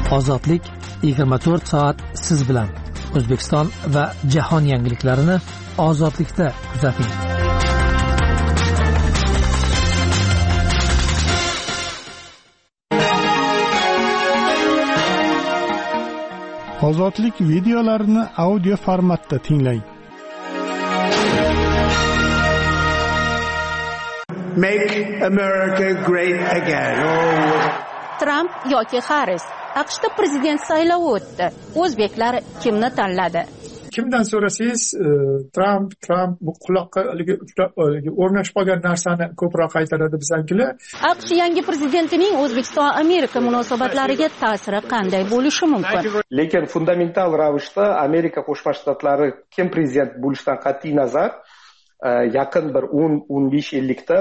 Ozodlik 24 soat siz bilan. O'zbekiston va jahon yangiliklarini Ozodlikda kuzating. Ozodlik videolarini audio formatda tinglang. Make America great again. Trump yoki Harris. AQShda prezident saylovi o'tdi. O'zbeklar kimni tanladi? Kimdan so'rasangiz, Trump bu quloqqa o'rnashib qolgan narsani ko'proq qaytaradi bizankilar. AQSh yangi prezidentining O'zbekiston-Amerika munosabatlariga ta'siri qanday bo'lishi mumkin? Lekin fundamental ravishda Amerika Qo'shma Shtatlari kim prezident bo'lishidan qat'iy nazar yaqin bir 10-15 yillikda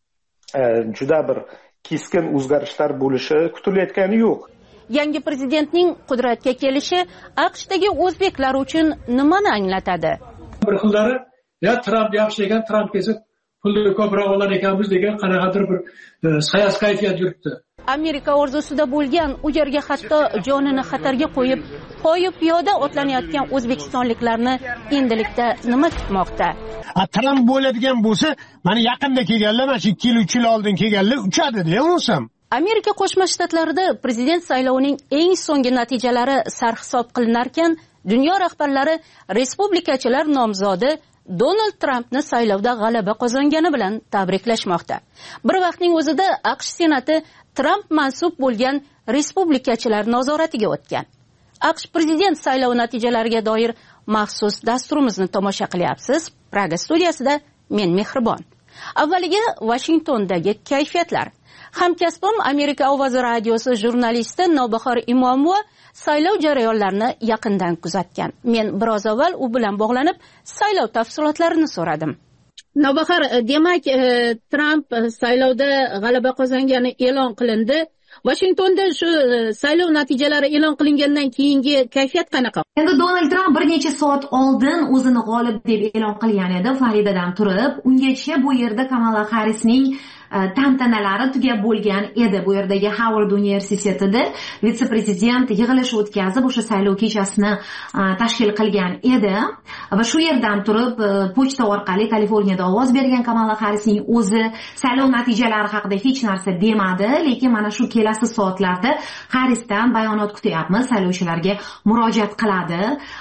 juda bir keskin o'zgarishlar bo'lishi kutilayotgani yo'q. Yangi prezidentning qudratga kelishi AQShdagi o'zbeklar uchun nimani anglatadi? Bir xillari, Trump yaxshi ekan, Trump kelsa pulni ko'proq olar ekanmiz degan qanaqadir bir sayas kayfiyat yuribdi. Amerika orzusida bo'lgan, u yerga hatto jonini xatarga qo'yib, poyi piyoda otlanayotgan o'zbekistonliklarni endilikda nima kutmoqda? Trump bo'ladigan bo'lsa, mana yaqinda kelganlar, mana 2 yil 3 yil oldin kelganlar uchadi-da, unsam. Amerika Qo'shma Shtatlarida prezident saylovining eng so'nggi natijalari sarhisob qilinarkan, dunyo rahbarlari respublikachilar nomzodi Donald Trumpni saylovda g'alaba qozongani bilan tabriklashmoqda. Bir vaqtning o'zida AQSh Senati Trump mansub bo'lgan respublikachilar nazoratiga o'tgan. AQSh prezident saylovi natijalariga doir maxsus dasturimizni tomosha qilyapsiz. Praga studiyasida men Mehribon. Avvaliga Washingtondagi kayfiyatlar. Hamkasbim Amerika ovozi radiosi jurnalisti Nobahor Imomova saylov jarayonlarini yaqindan kuzatgan. Men biroz avval u bilan bog'lanib, saylov tafsilotlarini so'radim. Nobahor, demak, Trump saylovda g'alaba qozongani e'lon qilindi. Washingtonda shu saylov natijalari e'lon qilingandan keyingi kayfiyat qanaqa? Endi Donald Trump bir necha soat oldin o'zini g'olib deb e'lon qilgan edi Floridadan turib. Ungacha bu yerda Kamala Harrisning tantanalari tugab bo'lgan edi. Bu yerdagi Howard universitetida vitse-prezident yig'ilish o'tkazib, o'sha saylov kechasini tashkil qilgan edi va shu yerdan turib pochta orqali Kaliforniyada ovoz bergan Kamala Harrisning o'zi saylov natijalari haqida hech narsa demadi, lekin mana shu kelasi soatlarda Harrisdan bayonot kutyapmiz, saylovchilarga murojaat qiladi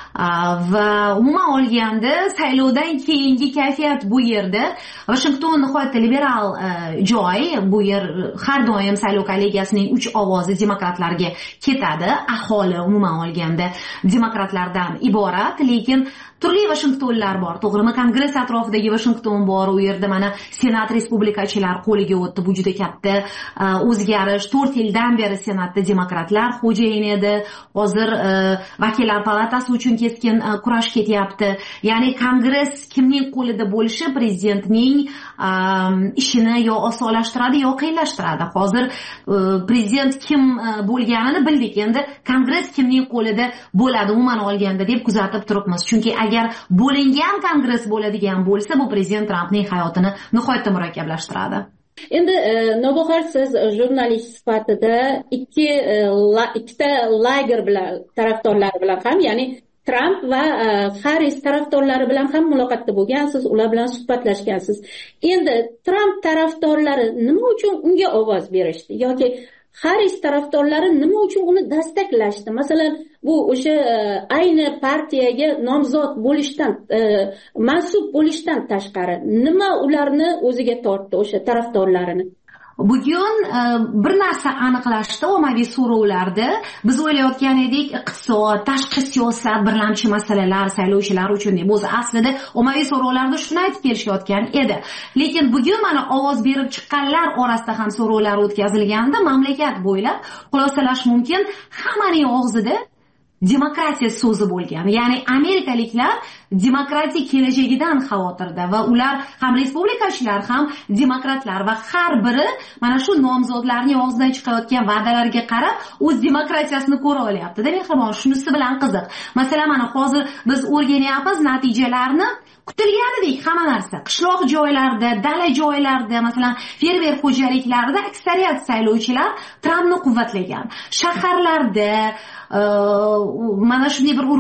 va umuman olganda saylovdan keyingi kayfiyat bu yerda Washington nihoyatda liberal joy, bu yer har doim saylov kollegiyasining 3 ovozi demokratlarga ketadi. Aholi umuman olganda demokratlardan iborat, lekin turli Washingtonlar bor, to'g'rimi? Kongress atrofidagi Washington bor, u yerda mana Senat respublikachilar qo'liga o'tdi. Bu juda katta o'zgarish. 4 yildan beri Senatda demokratlar xo'jayin edi. Hozir vakillar palatasi uchun keskin kurash ketyapti. Ya'ni Kongress kimning qo'lida bo'lishi prezidentning ishini yo osonlashtiradi yo qiyinlashtiradi. Hozir prezident kim bo'lganini bildik. Endi Kongress kimning qo'lida bo'ladi umuman olganda deb kuzatib turibmiz. Chunki agar bo'lingan Kongress bo'ladigan bo'lsa, bu prezident Trumpning hayotini nihoyatda murakkablashtiradi. Endi Nobahor, siz jurnalist sifatida ikkita lager bilan tarafdorlari bilan ham, ya'ni Trump va Harris tarafdorlari bilan ham muloqotda bo'lgansiz, ular bilan suhbatlashgansiz. Endi Trump tarafdorlari nima uchun unga ovoz berishdi yoki Harris tarafdorlari nima uchun uni destaklashdi? Masalan, bu o'sha ayni partiyaga nomzod bo'lishdan, mansub bo'lishdan tashqari nima ularni o'ziga tortdi, o'sha tarafdorlarini? Bugun bir narsa aniqlashdi ommaviy so'rovlarda. Biz o'ylayotgan edik, iqtisod, tashqi siyosat birlamchi masalalar saylovchilar uchun deb. O'zi aslida ommaviy so'rovlarda shuni aytib kelishayotgan edi. Lekin bugun mana ovoz berib chiqqanlar orasida ham so'rovlar o'tkazilganda mamlakat bo'ylab xulosalash mumkin, hammaning og'zida demokratiya so'zi bo'lgan. Ya'ni amerikaliklar demokratik kelajagidan xavotirda va ular ham respublikachilar ham demokratlar va har biri mana shu nomzodlarning og'zidan chiqayotgan va'dalarga qarab o'z demokratiyasini ko'ra olyapti-da. Mehribon, shunisi bilan qiziq. Masalan, mana hozir biz o'rganyapmiz natijalarni kutilganidek hamma narsa qishloq joylarda, dala joylarda, masalan fermer xo'jaliklarida aksariyat saylovchilar Trampni quvvatlagan. Shaharlarda mana shunday bir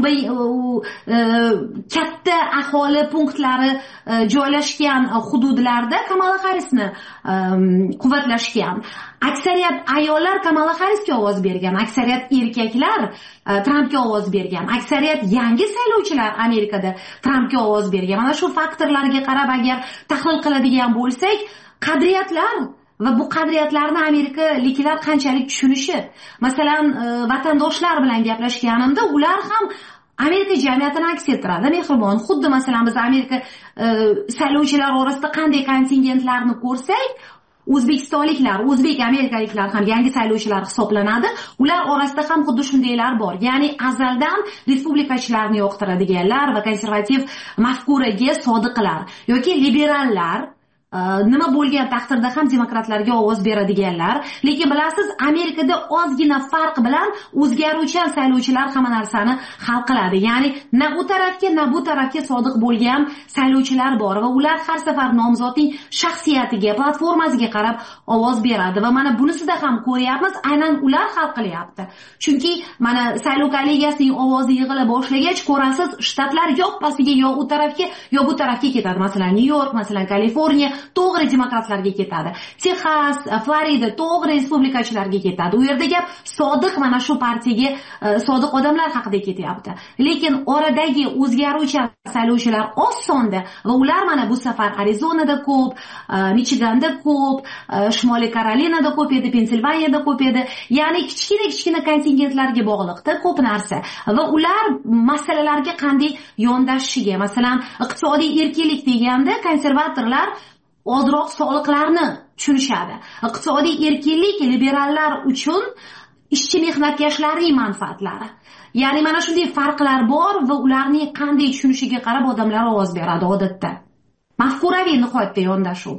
katta aholi punktlari joylashgan hududlarda Kamala Harrisni quvvatlashgan. Aksariyat ayollar Kamala Harrisga ovoz bergan, aksariyat erkaklar Trampga ovoz bergan, aksariyat yangi saylovchilar Amerikada Trampga ovoz bergan. Mana shu faktorlarga qarab agar tahlil qiladigan bo'lsak, qadriyatlar va bu qadriyatlarni amerikaliklar qanchalik tushunishi. Masalan, vatandoshlar bilan gaplashganimda ular ham Amerika jamiyatini aks ettiradi, mehribon. Xuddi masalan biz Amerika saylovchilar orasida qanday kontingentlarni ko'rsak, o'zbekistonliklar, o'zbek amerikaliklar ham yangi saylovchilar hisoblanadi. Ular orasida ham xuddi shundaylar bor. Ya'ni azaldan respublikachilarni yoqtiradiganlar va konservativ mafkuraga sodiqlar yoki liberallar, nima bo'lgan taqdirda ham demokratlarga ovoz beradiganlar. Lekin bilasiz, Amerikada ozgina farq bilan o'zgaruvchan saylovchilar hamma narsani hal qiladi. Ya'ni na u tarafga, na bu tarafga sodiq bo'lgan saylovchilar bor va ular har safar nomzodning shaxsiyatiga, platformasiga qarab ovoz beradi va mana bunisida ham ko'ryapmiz, aynan ular hal qilyapti. Chunki mana saylov kollegiyasining ovozi yig'ila boshlagach, ko'rasiz, shtatlar yoppasiga yo u tarafga, yo bu tarafga ketadi. Masalan, Nyu-York, masalan, Kaliforniya to'g'ri demokratlarga ketadi. Texas, Florida to'g'ri respublikachilarga ketadi. U yerda gap sodiq mana shu partiyaga sodiq odamlar haqida ketyapti. Lekin oradagi o'zgaruvchan saylovchilar oz sonda va ular mana bu safar Arizonada ko'p, Michiganda ko'p, Shimoliy Karolinada ko'p edi, Pensilvaniyada ko'p edi. Ya'ni kichkina kontingentlarga bog'liqda ko'p narsa va ular masalalarga qanday yondashishiga, masalan, iqtisodiy erkinlik deganda konservatorlar ozroq soliqlarni tushunishadi. Iqtisodiy erkinlik liberallar uchun ishchi mehnatkashlarning manfaatlari. Ya'ni mana shunday farqlar bor va ularning qanday tushunishiga qarab odamlar ovoz beradi odatda. Mafkuraviy nihoyatda yondashuv.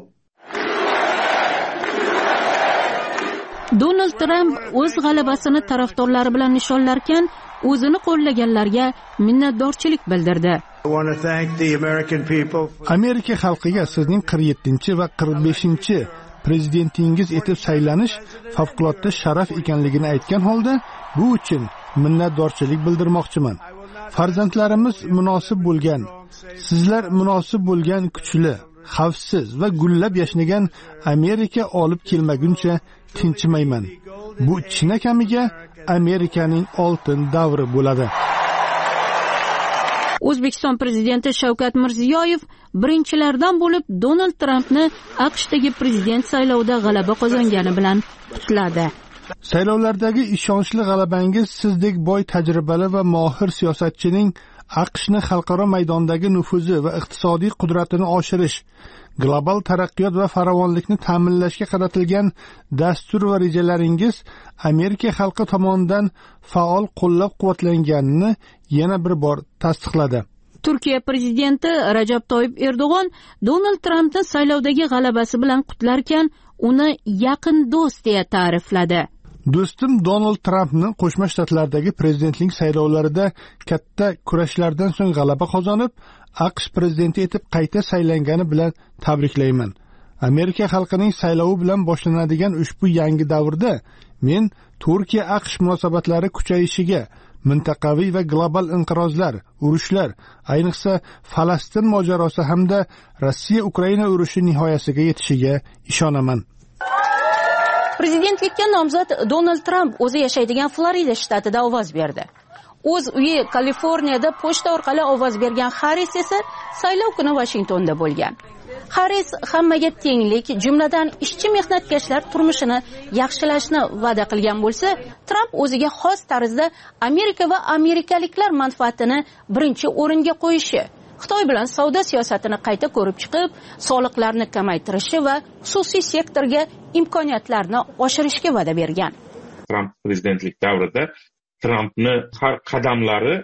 Donald Trump o'z g'alabasini tarafdorlari bilan nishonlarkan, o'zini qo'llaganlarga minnatdorchilik bildirdi. Amerika xalqiga sizning 47 va 45 prezidentingiz etib saylanish favqulodda sharaf ekanligini aytgan holda, bu uchun minnatdorchilik bildirmoqchiman. Farzandlarimiz munosib bo'lgan, sizlar munosib bo'lgan kuchli, xavfsiz va gullab yashnagan Amerika olib kelmaguncha tinchimayman. Bu chinakamiga Amerikaning oltin davri bo'ladi. O'zbekiston prezidenti Shavkat Mirziyoyev birinchilardan bo'lib Donald Trampni AQShdagi prezident saylovida g'alaba qozongani bilan qutladi. Saylovlardagi ishonchli g'alabangiz sizdek boy tajribali va mohir siyosatchining AQShni xalqaro maydondagi nufuzi va iqtisodiy qudratini oshirish, global taraqqiyot va farovonlikni ta'minlashga qaratilgan dastur va rejalaringiz Amerika xalqi tomonidan faol qo'llab-quvvatlanganini yana bir bor tasdiqladi. Turkiya prezidenti Rajab Toyyib Erdo'g'on Donald Trampni saylovdagi g'alabasi bilan qutlarkan, uni yaqin do'st deya ta'rifladi. Do'stim Donald Trampni Qo'shma Shtatlardagi prezidentlik saylovlarida katta kurashlardan so'ng g'alaba qozonib, AQSh prezidenti etib qayta saylangani bilan tabriklayman. Amerika xalqining saylovi bilan boshlanadigan ushbu yangi davrda men Turkiya-AQSh munosabatlari kuchayishiga, mintaqaviy va global inqirozlar, urushlar, ayniqsa Falastin mojarosi hamda Rossiya-Ukraina urushi nihoyasiga yetishiga ishonaman. Prezidentlikka nomzod Donald Trump o'zi yashaydigan Florida shtatida ovoz berdi. O'z uyi Kaliforniyada pochta orqali ovoz bergan Harris esa saylov kuni Washingtonda bo'lgan. Harris hammaga tenglik, jumladan ishchi mehnatkashlar turmushini yaxshilashni va'da qilgan bo'lsa, Trump o'ziga xos tarzda Amerika va amerikaliklar manfaatini birinchi o'ringa qo'yishi, Xitoy bilan savdo siyosatini qayta ko'rib chiqib, soliqlarni kamaytirishi va xususiy sektorga imkoniyatlarni oshirishga va'da bergan. Trump prezidentlik davrida Trumpni har qadamlari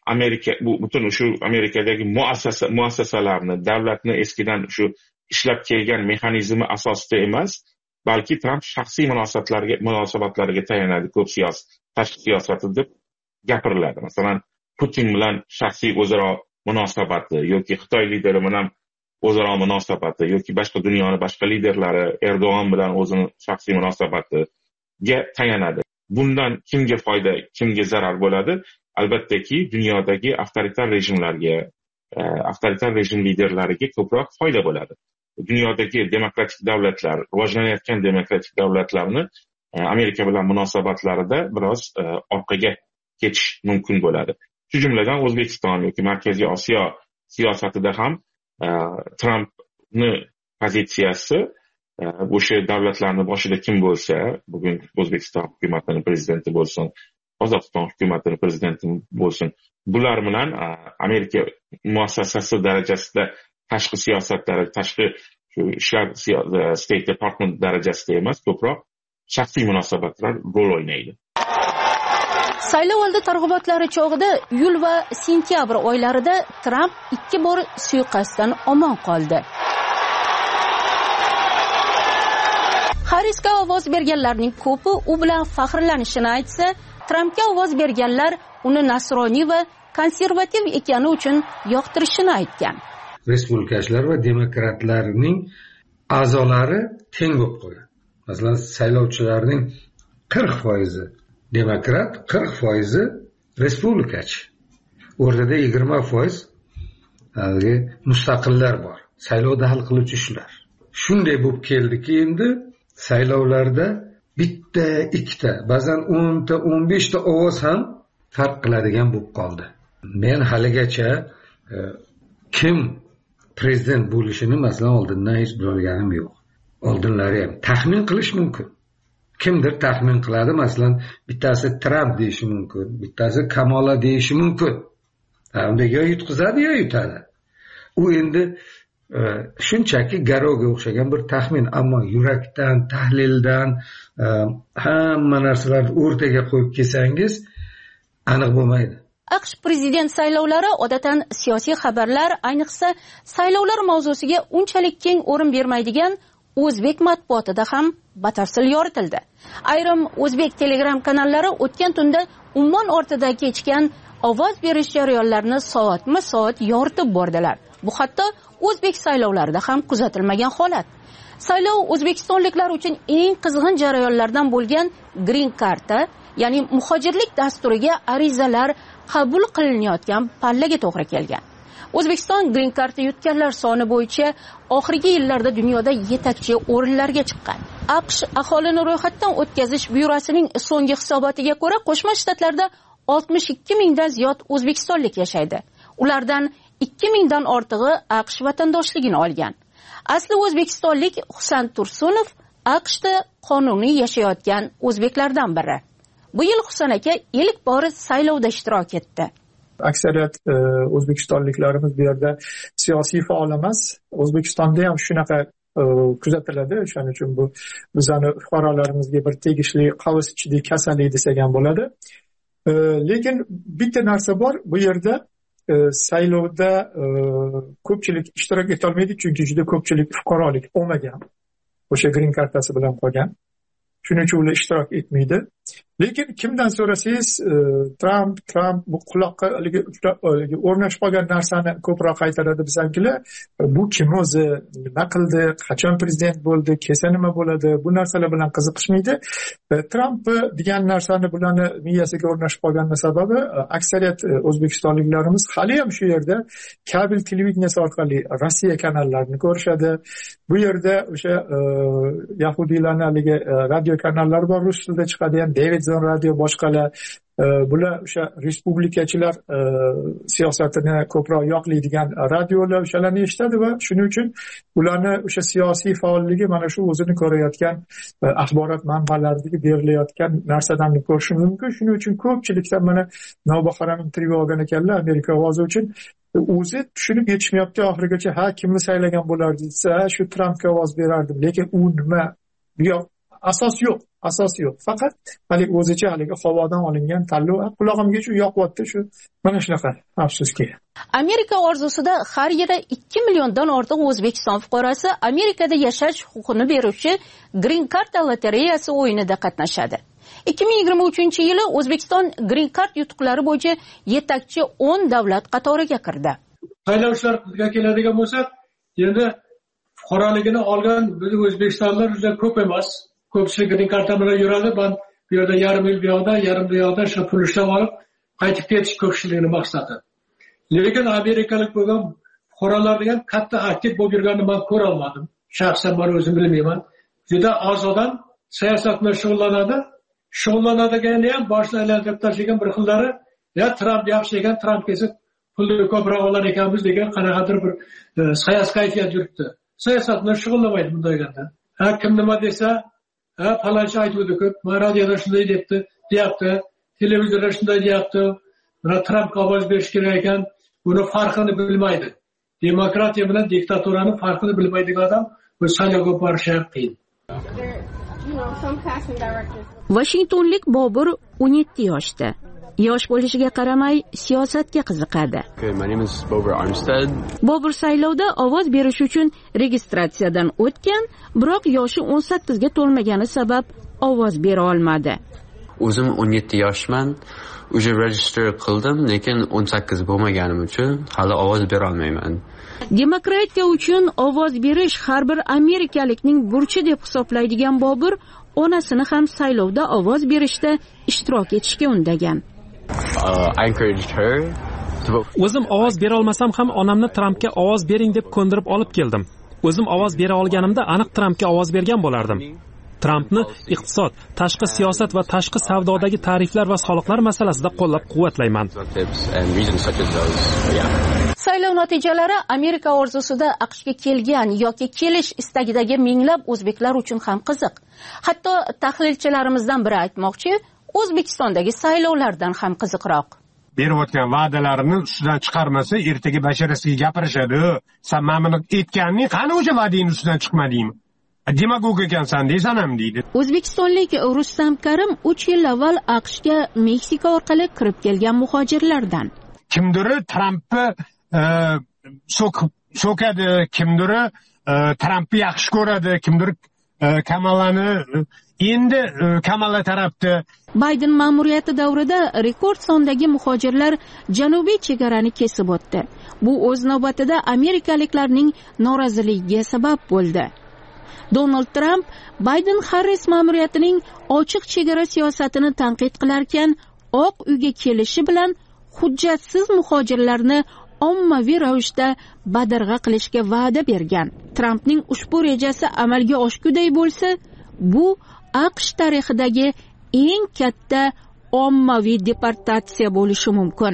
bu butun shu Amerikadagi muassasalarni, davlatni eskidan shu ishlab kelgan mexanizmi asosida emas, balki Trump shaxsiy munosabatlariga tayanadi. Ko'p tashqi siyosati deb gapiriladi. Masalan, Putin bilan shaxsiy o'zaro munosabati yoki Xitoy lideri bilan o'zaro munosabati yoki boshqa dunyoni boshqa liderlari Erdo'g'on bilan o'zini shaxsiy munosabatiga tayanadi. Bundan kimga foyda, kimga zarar bo'ladi? Albattaki dunyodagi avtoritar rejim liderlariga ko'proq foyda bo'ladi. Dunyodagi demokratik davlatlar, rivojlanayotgan demokratik davlatlarni Amerika bilan munosabatlarida biroz orqaga ketish mumkin bo'ladi. Shu jumladan O'zbekiston yoki Markaziy Osiyo siyosatida ham Trampni pozitsiyasi o'sha davlatlarning boshida kim bo'lsa, bugun O'zbekiston hukumatining prezidenti bo'lsin, Qozog'iston hukumatining prezidenti bo'lsin, bular bilan Amerika muassasasi darajasida tashqi siyosatlari, tashqi ishlar State Department darajasida emas, ko'proq shaxsiy munosabatlar rol o'ynaydi. Saylovoldi targ'ibotlari chog'ida iyul va sentyabr oylarida Tramp 2 bor suiqasddan omon qoldi. Harrisga ovoz berganlarning ko'pi u bilan faxrlanishini aytsa, Trampga ovoz berganlar uni nasroniy va konservativ ekani uchun yoqtirishini aytgan. Respublikachilar va demokratlarning a'zolari teng bo'lib qolgan. Masalan, saylovchilarning 40% demokrat, 40% respublikachi. O'rtada 20% mustaqillar bor. Saylovda hal qiluvchi ishlar. Shunday bo'lib keldiki, endi saylovlarda bitta, ikkita, ba'zan 10 ta, 15 ta ovoz ham farq qiladigan bo'lib qoldi. Men haligacha kim prezident bo'lishini masalan oldindan hech bilganim yo'q. Oldinlari ham taxmin qilish mumkin. Kimdir taxmin qiladi, masalan, bittasi Trump deyishi mumkin, bittasi Kamala deyishi mumkin. Unda yo yutqizadi, yo yutadi. U endi shunchaki garovga o'xshagan bir taxmin, ammo yurakdan, tahlildan hamma narsalarni o'rtaga qo'yib kelsangiz aniq bo'lmaydi. AQSh prezident saylovlari odatdan siyosiy xabarlar, ayniqsa saylovlar mavzusiga unchalik keng o'rin bermaydigan o'zbek matbuotida ham batafsil yoritildi. Ayrim o'zbek telegram kanallari o'tgan tunda ummon ortida kechgan ovoz berish jarayonlarini soatma-soat yoritib bordilar. Bu hatto o'zbek saylovlarida ham kuzatilmagan holat. Saylov o'zbekistonliklar uchun eng qizg'in jarayonlardan bo'lgan Green Card'a, ya'ni muhojirlik dasturiga arizalar qabul qilinayotgan pallaga to'g'ri kelgan. O'zbekiston Green Card'ni yutganlar soni bo'yicha oxirgi yillarda dunyoda yetakchi o'rinlarga chiqqan. AQSh aholini ro'yxatdan o'tkazish byurosining so'nggi hisobotiga ko'ra, Qo'shma Shtatlarda 62 mingdan ziyod o'zbekistonlik yashaydi. Ulardan 2 mingdan ortig'i AQSh vatandoshligini olgan. Asli o'zbekistonlik Husan Tursunov AQShda qonuniy yashayotgan o'zbeklardan biri. Bu yil Husan aka ilk bor saylovda ishtirok etdi. Aksariyat o'zbekistonliklarimiz bu yerda siyosiy faol emas. O'zbekistonda ham shunaqa kuzatiladi. O'shaning uchun bu bizani fuqarolarimizga bir tegishli qavs ichidagi kasallik desak ham bo'ladi. Lekin bitta narsa bor, bu yerda saylovda ko'pchilik ishtirok eta olmaydi, chunki juda ko'pchilik fuqarolik olmagan. O'sha green kartasi bilan qolgan. Shuning uchun ular ishtirok etmaydi. Lekin kimdan so'rasangiz, Trump bu quloqqa o'rnashib qolgan narsani ko'proq qaytaradi bizankilar. Bu kim o'zi, nima qildi, qachon prezident bo'ldi, kelsa nima bo'ladi, bu narsalar bilan qiziqishmaydi. Trump degan narsani bularni miyasiga o'rnashib qolganning sababi aksariyat o'zbekistonliklarimiz hali ham shu yerda kabel televideniyasi orqali Rossiya kanallarini ko'rishadi. Bu yerda o'sha yahudiylarning haligi radio kanallari bor, rus tilida chiqadigan Davidson radio, boshqalar. Bular o'sha respublikachilar siyosatini ko'proq yoqlaydigan radiolar o'shalarni eshitadi va shuning uchun ularni o'sha siyosiy faolligi mana shu o'zini ko'rayotgan axborot manbalaridagi berilayotgan narsadan ko'rish mumkin. Shuning uchun ko'pchilikdan mana Navbahor intervyu olgan ekanlar Amerika ovozi uchun. O'zi tushunib yetishmayapti oxirigacha. Ha, kimni saylagan bo'lardi desa, shu Trampga ovoz berardim. Lekin u nima? Bu yoq asos yo'q. Faqat hali o'zicha haligi havodan olingan tanlov qulog'imga shu yoqyapti, shu mana shunaqa, afsuski. Amerika orzusida har yili 2 milliondan ortiq O'zbekiston fuqarosi Amerikada yashash huquqini beruvchi Green Card lotereyasi o'yinida qatnashadi. 2023-yili O'zbekiston Green Card yutuqlari bo'yicha yetakchi 10 davlat qatoriga kirdi. saylovchilarga keladigan bo'lsak, endi fuqaroligini olgan biz O'zbekistonlar juda ko'p emas. Ko'pchilik green karta bilan yuradi. Ben bu yerda yarim yil bu yoqda, yarim bu yoqda shu pul ishlab olib, qaytib ketish ko'pchilikning maqsadi. Lekin amerikalik bo'lgan fuqarolar degan katta aktiv bo'lib yurganini men ko'ra olmadim. Shaxsan men o'zim bilmayman. Juda oz odam siyosat bilan shug'ullanadi. Shug'ullanadigan ham boshini aylantirib tashlagan bir xillari, ya Trump yaxshi ekan, Trump kelsa pulni ko'proq olar ekanmiz degan qanaqadir bir siyosiy kayfiyat yuribdi. Siyosat bilan shug'ullanmaydi bunday ganda. Kim nima desa, falonchi aytuvdi ko'p, radioda shunday deyapti, televizorda shunday deyapti. Mana Trumpga ovoz berish kerak ekan, buni farqini bilmaydi. Demokratiya bilan diktaturaning farqini bilmaydigan odam bu saylovga borishi qiyin. Washingtonlik Bobur 17 yoshda. Yosh bo'lishiga qaramay siyosatga qiziqadi. Bobur saylovda ovoz berish uchun registratsiyadan o'tgan, biroq yoshi 18 ga to'lmagani sabab ovoz bera olmadi. O'zim 17 yoshman. Uje register qildim, lekin 18 bo'lmaganim uchun hali ovoz bera olmayman. Demokratiya uchun ovoz berish har bir amerikalikning burchi deb hisoblaydigan Bobur onasini ham saylovda ovoz berishda ishtirok etishga undagan. O'zim ovoz bera olmasam ham onamni Trumpga ovoz bering deb ko'ndirib olib keldim. O'zim ovoz bera olganimda aniq Trumpga ovoz bergan bo'lardim. Trumpni iqtisod, tashqi siyosat va tashqi savdodagi tariflar va soliqlar masalasida qo'llab-quvvatlayman. Saylov natijalari Amerika orzusida AQShga kelgan yoki kelish istagidagi minglab o'zbeklar uchun ham qiziq. Hatto tahlilchilarimizdan biri aytmoqchi, O'zbekistondagi saylovlardan ham qiziqroq. Berib o'tgan va'dalarini ustidan chiqarmasa, ertaga basharasiga gapirishadi. Sen mana buni aytganning qani o'sha va'ding ustidan chiqmadingmi? Demagog ekansan deysan ham deydi. O'zbekistonlik Rustam Karim 3 yil avval AQShga Meksika orqali kirib kelgan muhojirlardan. Kimdir Trumpni so'kadi, kimdir Trumpni yaxshi ko'radi, kimdir Kamalani endi Kamala tarafda. Bayden ma'muriyati davrida rekord sondagi muhojirlar janubiy chegarani kesib o'tdi. Bu o'z navbatida amerikaliklarning noroziligiga sabab bo'ldi. Donald Trump Bayden-Harris ma'muriyatining ochiq chegara siyosatini tanqid qilarkan, Oq uyga kelishi bilan hujjatsiz muhojirlarni ommaviy ravishda badarg'a qilishga va'da bergan. Trumpning ushbu rejasi amalga oshguday bo'lsa, bu AQSh tarixidagi eng katta ommaviy deportatsiya bo'lishi mumkin.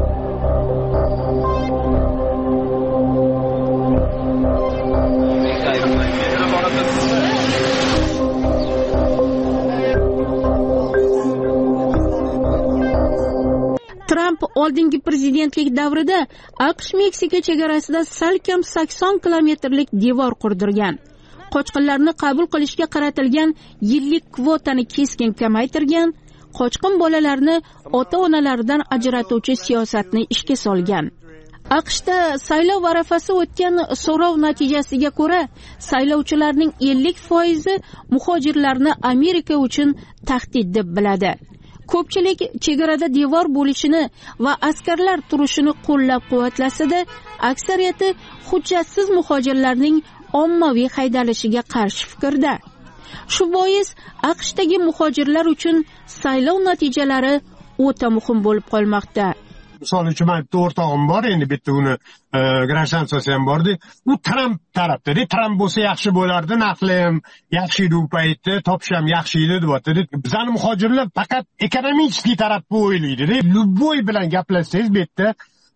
Trump oldingi prezidentlik davrida AQSh Meksika chegarasida salkam 80 kilometrlik devor qurdirgan. Qochqinlarni qabul qilishga qaratilgan yillik kvotani keskin kamaytirgan, qochqin bolalarni ota-onalaridan ajratuvchi siyosatni ishga solgan. AQShda saylov arafasi o'tgan so'rov natijasiga ko'ra, saylovchilarning 50% muhojirlarni Amerika uchun tahdid deb biladi. Ko'pchilik chegarada devor bo'lishini va askarlar turishini qo'llab-quvvatlasa-da, aksariyati hujjatsiz muhojirlarning ommaviy haydalishiga qarshi fikrda. Shu bois AQShdagi muhojirlar uchun saylov natijalari o'ta muhim bo'lib qolmoqda. Misol uchun men o'rtog'im bor, endi bitta uni granchansasi ham bordi. U Trump tarafda, Trump bo'lsa yaxshi bo'lardi, narxlar ham yaxshi edi u paytda, topish ham yaxshi edi deb aytdi. Bizning muhojirlar faqat ekonomik tarafni o'ylaydi. Любой bilan gaplashsangiz bu yerda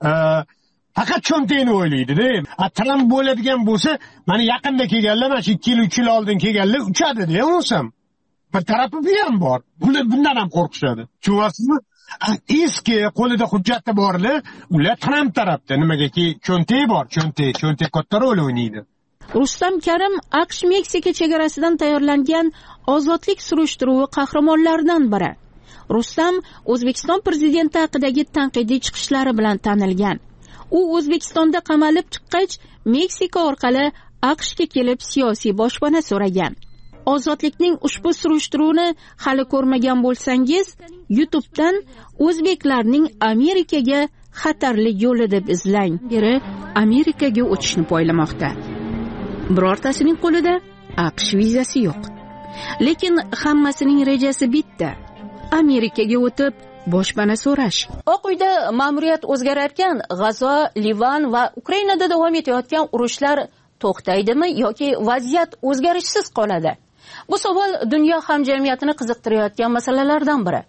faqat cho'ntakni o'ylaydi-da. Trump bo'ladigan bo'lsa, mana yaqinda kelganlar, mana shu 2 yil 3 yil oldin kelganlar uchadi-da, o'nsam. Bir tarafi bu ham bor. Bular bundan ham qo'rqishadi. Tushunyapsizmi? Eski qo'lida hujjati borlar, ular Trump tarafda. Nimagaki cho'ntak bor, cho'ntak katta rol o'ynaydi. Rustam Karim AQSh Meksika chegarasidan tayyorlangan ozodlik surishtiruvi qahramonlaridan biri. Rustam O'zbekiston prezidenti haqidagi tanqidiy chiqishlari bilan tanilgan. U O'zbekistonda qamalib chiqqach, Meksika orqali AQShga kelib siyosiy boshpana so'ragan. Ozodlikning ushbu surishtiruvini hali ko'rmagan bo'lsangiz, YouTube'dan o'zbeklarning Amerikaga xatarli yo'li deb izlang. Beri Amerikaga o'tishni poylamoqda. Birortasining qo'lida AQSh vizasi yo'q. Lekin hammasining rejasi bitta. Amerikaga o'tib boshpana so'rash. Oq uyda ma'muriyat o'zgarayotgan G'azo, Livan va Ukrainada davom etayotgan urushlar to'xtaydimi yoki vaziyat o'zgarishsiz qoladi? Bu savol dunyo hamjamiyatini qiziqtirayotgan masalalardan biri.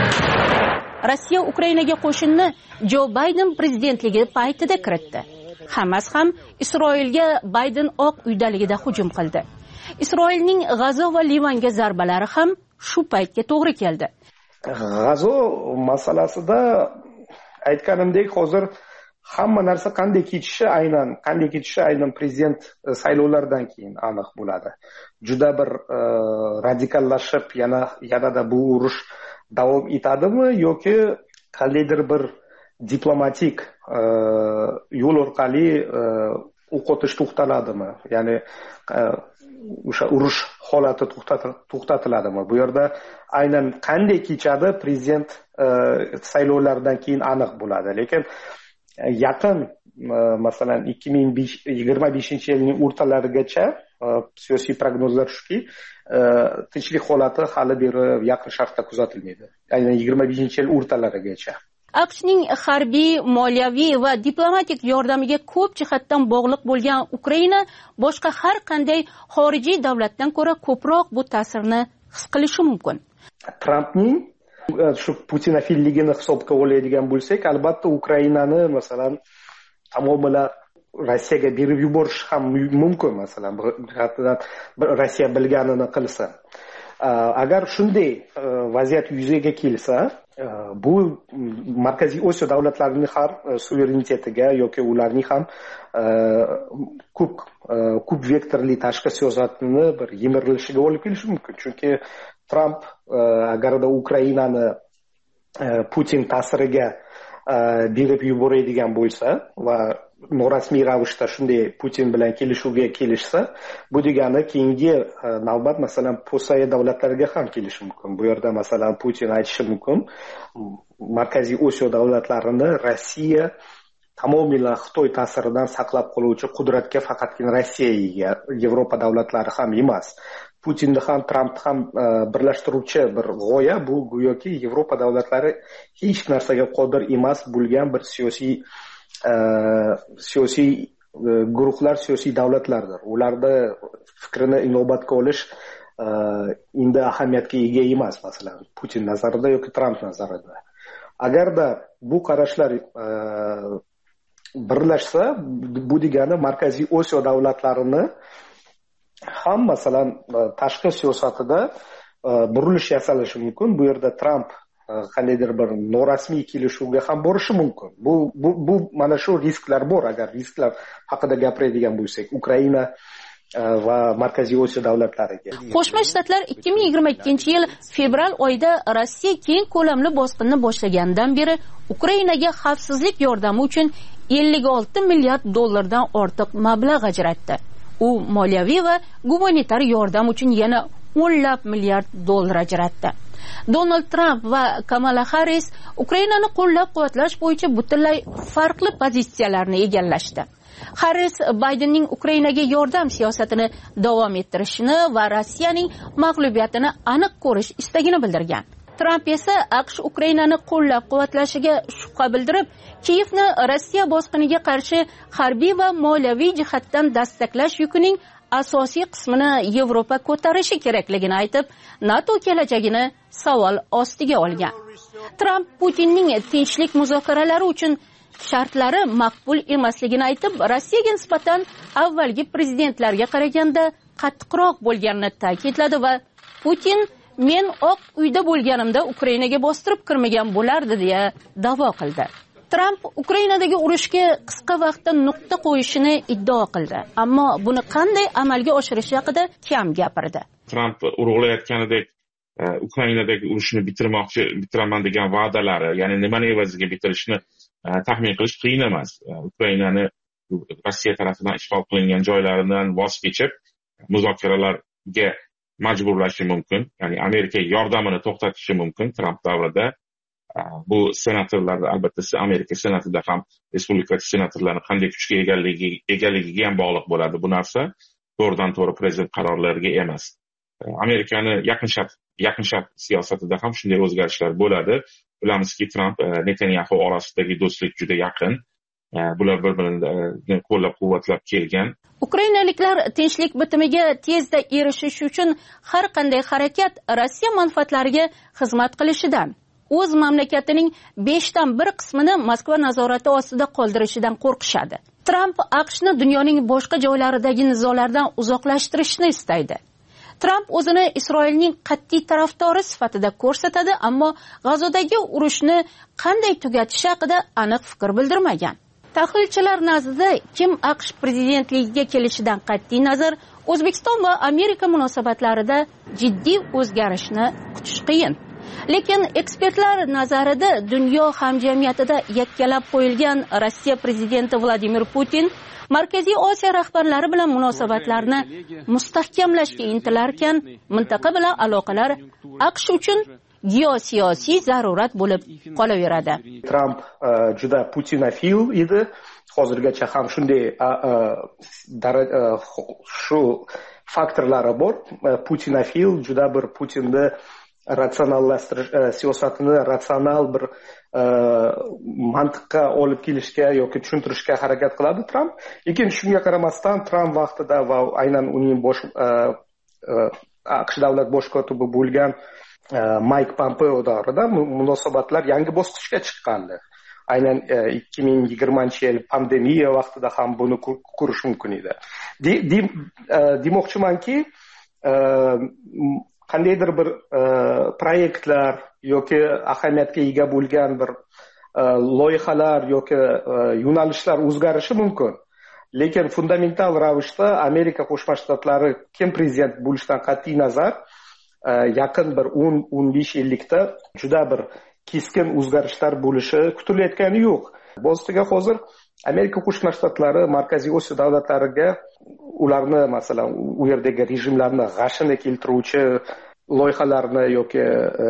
Rossiya Ukrainaga qo'shinni Jo Bayden prezidentligi paytida kiritdi. Hamas ham Isroilga Bayden Oq uydaligida hujum qildi. Isroilning G'azo va Livanga zarbalari ham shu paytga to'g'ri keldi. G'azo masalasida aytganimdek, hozir hamma narsa qanday kechishi aynan prezident saylovlaridan keyin aniq bo'ladi. Juda bir radikallashib yanada bu urush davom etadimi yoki qandaydir bir diplomatik yo'l orqali o'qotish to'xtaladimi? Ya'ni o'sha urush holati to'xtatiladimi? Bu yerda aynan qanday kechadi prezident saylovlaridan keyin aniq bo'ladi. Lekin yaqin masalan 2025-yilning o'rtalarigacha siyosiy prognozlar shuki, tinchlik holati hali beri Yaqin Sharqda kuzatilmaydi. Aynan 25-yil o'rtalarigacha. AQShning harbiy, moliyaviy va diplomatik yordamiga ko'p jihatdan bog'liq bo'lgan Ukraina boshqa har qanday xorijiy davlatdan ko'ra ko'proq bu ta'sirni his qilishi mumkin. Trampning shu putinofilligini hisobga oladigan bo'lsak, albatta Ukrainani masalan tamomila Rossiyaga berib yuborish ham mumkin, masalan, Rossiya bilganini qilsa. Agar shunday vaziyat yuzaga kelsa, bu Markaziy Osiyo davlatlarining har suverenitetiga yoki ularning ham ko'p vektorli tashqi siyosatini bir yemirilishiga olib kelishi mumkin. Chunki Tramp agarda Ukrainani Putin ta'siriga berib yuboradigan bo'lsa va norasmiy ravishda shunday Putin bilan kelishuvga kelishsa, bu degani keyingi navbat masalan Posaya davlatlariga ham kelishi mumkin. Bu yerda masalan Putin aytishi mumkin, Markaziy Osiyo davlatlarini Rossiya tamomila Xitoy ta'siridan saqlab qoluvchi qudratga faqatgina Rossiya ega, Yevropa davlatlari ham emas. Putinni ham Trampni ham birlashtiruvchi bir g'oya bu go'yoki Yevropa davlatlari hech narsaga qodir emas bo'lgan bir siyosiy guruhlar, siyosiy davlatlardir. Ularda fikrini inobatga olish endi ahamiyatga ega emas, masalan Putin nazarida yoki Tramp nazarida. Agarda bu qarashlar birlashsa, bu degani Markaziy Osiyo davlatlarini ham masalan tashqi siyosatida burilish yasalishi mumkin. Bu yerda Tramp qandaydir bir norasmiy kelishuvga ham borishi mumkin. Bu mana shu risklar bor. Agar risklar haqida gapiradigan bo'lsak, Ukraina va Markaziy Osiyo davlatlariga. Qo'shma Shtatlar 2022-yil fevral oyida Rossiya keng ko'lamli bosqinni boshlaganidan beri Ukrainaga xavfsizlik yordami uchun 56 milliard dollardan ortiq mablag' ajratdi. U moliyaviy va gumanitar yordam uchun yana 10 milliard dollar ajratdi. Donald Trump va Kamala Harris Ukrainani qo'llab-quvvatlash bo'yicha butunlay farqli pozitsiyalarni egallashdi. Harris Baydenning Ukrainaga yordam siyosatini davom ettirishini va Rossiyaning mag'lubiyatini aniq ko'rish istagini bildirgan. Trump esa AQSh Ukrainani qo'llab-quvvatlashiga shubha bildirib, Kiyevni Rossiya bosqiniga qarshi harbiy va moliyaviy jihatdan dastaqlash yukining asosiy qismini Yevropa ko'tarishi kerakligini aytib, NATO kelajagini savol ostiga olgan. Tramp Putinning tinchlik muzokaralari uchun shartlari maqbul emasligini aytib, Rossiyaga nisbatan avvalgi prezidentlarga qaraganda qattiqroq bo'lganini ta'kidladi va Putin men Oq uyda bo'lganimda Ukrainaga bostirib kirmagan bo'lardi deya da'vo qildi. Tramp Ukrainadagi urushga qisqa vaqtda nuqta qo'yishini iddao qildi, ammo buni qanday amalga oshirish haqida kam gapirdi. Tramp urug'layotganidek Ukrainadagi urushni bitiraman degan va'dalari, ya'ni nimani evaziga bitirishni taxmin qilish qiyin emas. Ukrainani Rossiya tomonidan ishg'ol qilingan joylaridan voz kechib muzokaralarga majburlashi mumkin, ya'ni Amerika yordamini to'xtatishi mumkin Tramp davrida. Bu senatorlar albatta Amerika senatida ham respublikachi senatorlarning qanday kuchga egaligiga ham bog'liq bo'ladi bu narsa. To'g'ridan to'g'ri prezident qarorlariga emas. Amerikani yaqin sharq siyosatida ham shunday o'zgarishlar bo'ladi. Bilamizki, Tramp Netanyahu orasidagi do'stlik juda yaqin. Bular bir-birini qo'llab-quvvatlab kelgan. Ukrainaliklar tinchlik bitimiga tezda erishish uchun har qanday harakat Rossiya manfaatlariga xizmat qilishidan, o'z mamlakatining 1/5 qismini Moskva nazorati ostida qoldirishidan qo'rqishadi. Tramp AQShni dunyoning boshqa joylaridagi nizolardan uzoqlashtirishni istaydi. Tramp o'zini Isroilning qat'iy tarafdori sifatida ko'rsatadi, ammo G'azodagi urushni qanday tugatish haqida aniq fikr bildirmagan. Tahlilchilar nazdida kim AQSh prezidentligiga kelishidan qat'iy nazar O'zbekiston va Amerika munosabatlarida jiddiy o'zgarishni kutish qiyin. Lekin ekspertlar nazarida dunyo hamjamiyatida yakkalab qo'yilgan Rossiya prezidenti Vladimir Putin Markaziy Osiyo rahbarlari bilan munosabatlarni mustahkamlashga intilarkan, mintaqa bilan aloqalar AQSh uchun geosiyosiy zarurat bo'lib qolaveradi. Tramp juda putinofil edi. Hozirgacha ham shunday shu faktorlari bor. Putinofil juda bir Putinni ratsionallashtirish siyosatini ratsional bir mantiqqa olib kelishga yoki tushuntirishga harakat qiladi Tramp. Lekin shunga qaramasdan Tramp vaqtida va aynan uning AQSh davlat bosh kotibi bo'lgan Mike Pompeo davrida munosabatlar yangi bosqichga chiqqandi. Aynan 2020-yil pandemiya vaqtida ham buni ko'rish mumkin edi. Demoqchimanki, qandaydir bir proyektlar yoki ahamiyatga ega bo'lgan bir loyihalar yoki yo'nalishlar o'zgarishi mumkin. Lekin fundamental ravishda Amerika Qo'shma Shtatlari kim prezident bo'lishidan qat'iy nazar yaqin bir 10-15 yillikda juda bir keskin o'zgarishlar bo'lishi kutilayotgani yo'q. Bo'stiga hozir Amerika Qo'shma Shtatlari Markaziy Osiyo davlatlariga ularni masalan u yerdagi rejimlarni g'ashini keltiruvchi loyihalarni yoki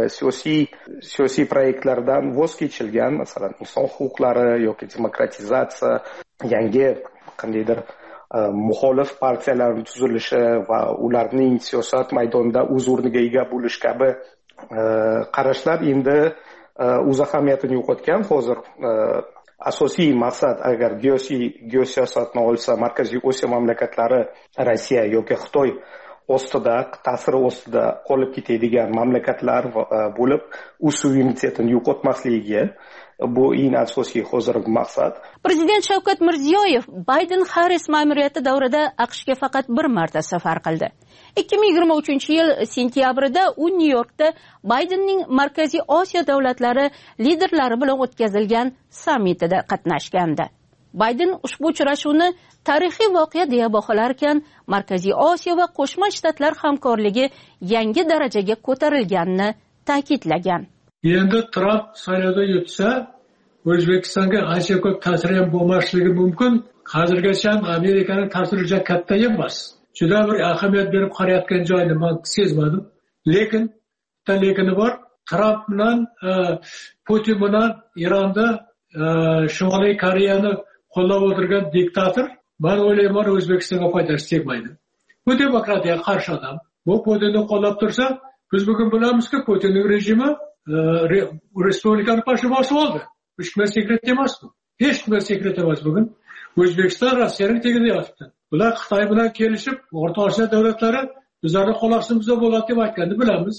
siyosiy proyektlardan voz kechilgan, masalan inson huquqlari yoki demokratizatsiya, yangi qandaydir muxolif partiyalarning tuzilishi va ularning siyosat maydonida o'z o'rniga ega bo'lish kabi qarashlar endi o'z ahamiyatini yo'qotgan. Hozir asosiy maqsad agar geosiyosatni olsa Markaziy Osiyo mamlakatlari Rossiya yoki Xitoy ostida, ta'siri ostida qolib ketadigan mamlakatlar bo'lib, o'z suverenitetini yo'qotmasligi bu eng asosiy hozirgi maqsad. Prezident Shavkat Mirziyoyev Bayden-Harris ma'muriyati davrida AQShga faqat bir marta safar qildi. 2023-yil sentyabrida u Nyu-Yorkda Baydenning Markaziy Osiyo davlatlari liderlari bilan o'tkazilgan sammitida qatnashgandi. Bayden ushbu uchrashuvni tarixiy voqea deya baholarkan, Markaziy Osiyo va Qo'shma Shtatlar hamkorligi yangi darajaga ko'tarilganini ta'kidlagan. Endi Tramp saylovda yutsa, O'zbekistonga ancha ko'p ta'siri ham bo'lmasligi mumkin. Hozirgacha Amerikaning ta'siri juda katta emas. Juda bir ahamiyat berib qarayotgan joyini men sezmadim. Lekin lekini bor. Tramp bilan Putin bilan Eronda Shimoliy Koreyani qo'llab o'tirgan diktator, men o'ylayman O'zbekistonga foydasi tegmaydi. Bu demokratiyaga qarshi odam. Bu Putinni qo'llab tursa, biz bugun bilamizki, Putinning rejimi respublikani bosib oldi. Hech kimga sekret emas bu. Hech kimga sekret emas bugun. O'zbekiston Rossiyaning tagida yotibdi. Ular Xitoy bilan kelishib, O'rta Osiyo davlatlari bizlarning qo'l ostimizda bo'ladi deb aytganini bilamiz.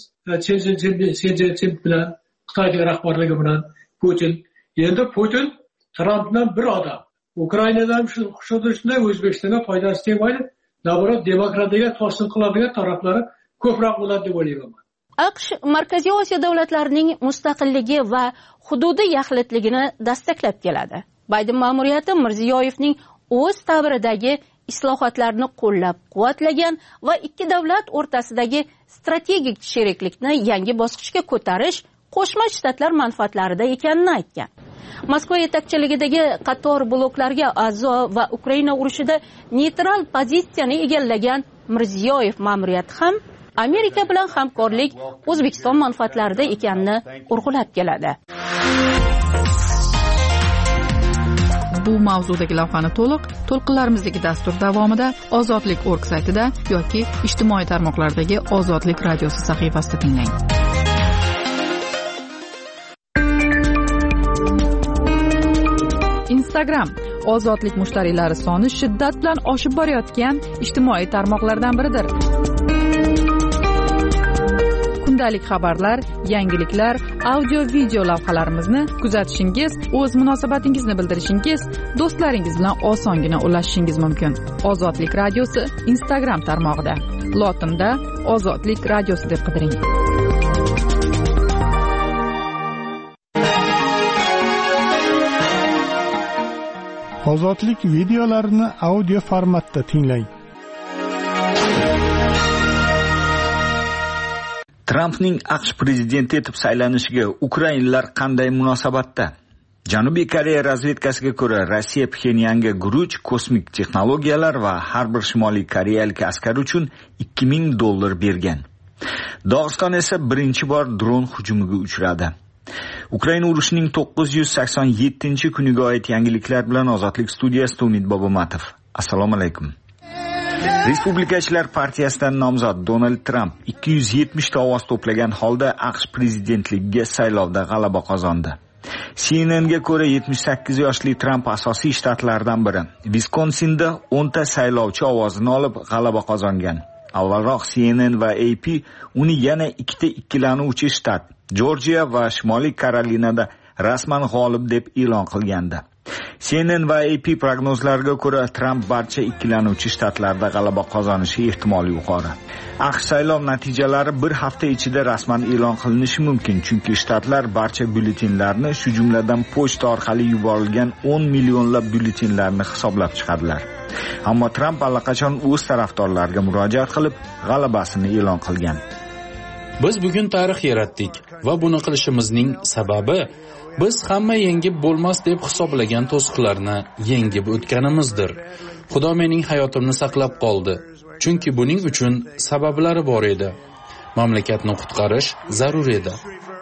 Sin bilan, Xitoy rahbarligi bilan Putin. Endi Putin Trampdan bir odam. Ukrainadan shunday O'zbekistonga foydasi tegmaydi. Nazorat demokratiyaga to'sin qiladigan taraflari ko'proq bo'ladi deb o'ylayman. AQSh Markaziy Osiyo davlatlarining mustaqilligi va hududi yaxlitligini dastaklab keladi. Bayden ma'muriyati Mirziyoyevning o'z ta'biridagi islohotlarni qo'llab-quvvatlagan va ikki davlat o'rtasidagi strategik sheriklikni yangi bosqichga ko'tarish Qo'shma Shtatlar manfaatlarida ekanini aytgan. Moskva yetakchiligidagi qator bloklarga a'zo va Ukraina urushida neytral pozitsiyani egallagan Mirziyoyev ma'muriyati ham Amerika bilan hamkorlik O'zbekiston manfaatlarida ekanini urg'ulab keladi. Bu mavzudagi lavhani to'lqinlarimizdagi dastur davomida ozodlik.org saytida yoki ijtimoiy tarmoqlardagi Ozodlik radiosi sahifasida tinglang. Instagram ozodlik mushtariylari soni shiddat bilan oshib borayotgan ijtimoiy tarmoqlardan biridir. Kundalik xabarlar, yangiliklar, audio-video lavhalarimizni kuzatishingiz, o'z munosabatingizni bildirishingiz, do'stlaringiz bilan osongina ulashishingiz mumkin. Ozodlik radiosi Instagram tarmog'ida. Lotinda Ozodlik radiosi deb qidiring. Ozodlik videolarini audio formatda tinglang. Trampning AQSh prezidenti etib saylanishiga ukrainlar qanday munosabatda? Janubiy Koreya razvedkasiga ko'ra, Rossiya Pxenyanga guruch, kosmik texnologiyalar va har bir Shimoliy koreyalik askar uchun $2000 bergan. Dog'iston esa birinchi bor dron hujumiga uchradi. Ukraina urushining 987-kuniga oid yangiliklar bilan Ozodlik studiyasida Umid Bobomatov. Assalomu alaykum. Respublikachilar partiyasidan nomzod Donald Trump 270 ta ovoz to'plagan holda AQSh prezidentligiga saylovda g'alaba qozondi. CNNga ko'ra 78 yoshli Trump asosiy shtatlardan biri. Viskonsinda 10 ta saylovchi ovozini olib g'alaba qozongan. Avvalroq CNN va AP uni yana 2 ta ikkilanuvchi shtat, Jorjiya va Shimoliy Karolinada rasman g'olib deb e'lon qilgandi. CNN va AP prognozlariga ko'ra Trump barcha ikkilanuvchi shtatlarda g'alaba qozonishi ehtimoli yuqori. AQSh saylov natijalari bir hafta ichida rasman e'lon qilinishi mumkin, chunki shtatlar barcha byulletenlarni, shu jumladan pochta orqali yuborilgan 10 millionlab byulletenlarni hisoblab chiqadilar. Ammo Trump allaqachon o'z tarafdorlariga murojaat qilib, g'alabasini e'lon qilgan. Biz bugun tarix yaratdik va buni qilishimizning sababi biz hamma yengib bo'lmas deb hisoblagan to'siqlarni yengib o'tganimizdir. Xudo mening hayotimni saqlab qoldi. Chunki buning uchun sabablari bor edi. Mamlakatni qutqarish zarur edi.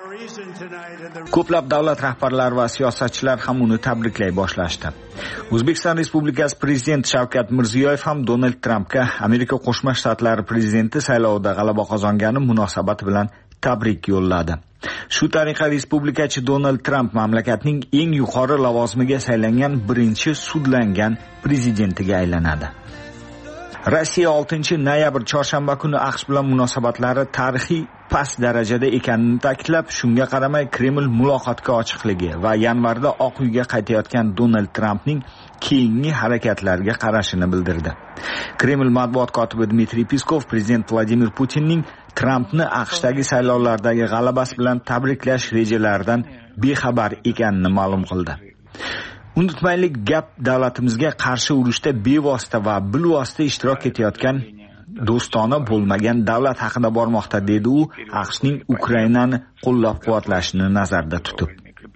Ko'plab davlat rahbarlari va siyosatchilar ham uni tabriklay boshlashdi. O'zbekiston Respublikasi prezidenti Shavkat Mirziyoyev ham Donald Trampga Amerika Qo'shma Shtatlari prezidenti saylovida g'alaba qozongani munosabati bilan tabrik yo'lladi. Shu tariqa respublikachi Donald Trump mamlakatning eng yuqori lavozimiga saylangan birinchi sudlangan prezidentiga aylanadi. Rossiya 6-noyabr chorshanba kuni AQSh bilan munosabatlari tarixiy past darajada ekanini ta'kidlab, shunga qaramay Kreml muloqotga ochiqligi va yanvarda Oq uyga qaytayotgan Donald Trampning keyingi harakatlarga qarashini bildirdi. Kreml matbuot kotibi Dmitriy Peskov prezident Vladimir Putinning Trampni AQShdagi saylovlardagi g'alabasi bilan tabriklash rejalaridan bexabar ekanini ma'lum qildi. Unutmaylik, gap davlatimizga qarshi urushda bevosita va bilvosita ishtirok etayotgan do'stona bo'lmagan davlat haqida bormoqda, dedi u, AQShning Ukrainani qo'llab-quvvatlashini nazarda tutib.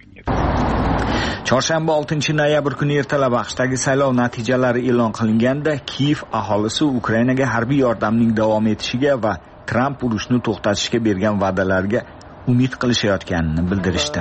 Chorshanba 6-noyabr kuni ertalab AQShdagi saylov natijalari e'lon qilinganda, Kiyev aholisi Ukrainaga harbiy yordamning davom etishiga va Trump urushni to'xtatishga bergan va'dalarga umid qilishayotganini bildirishdi.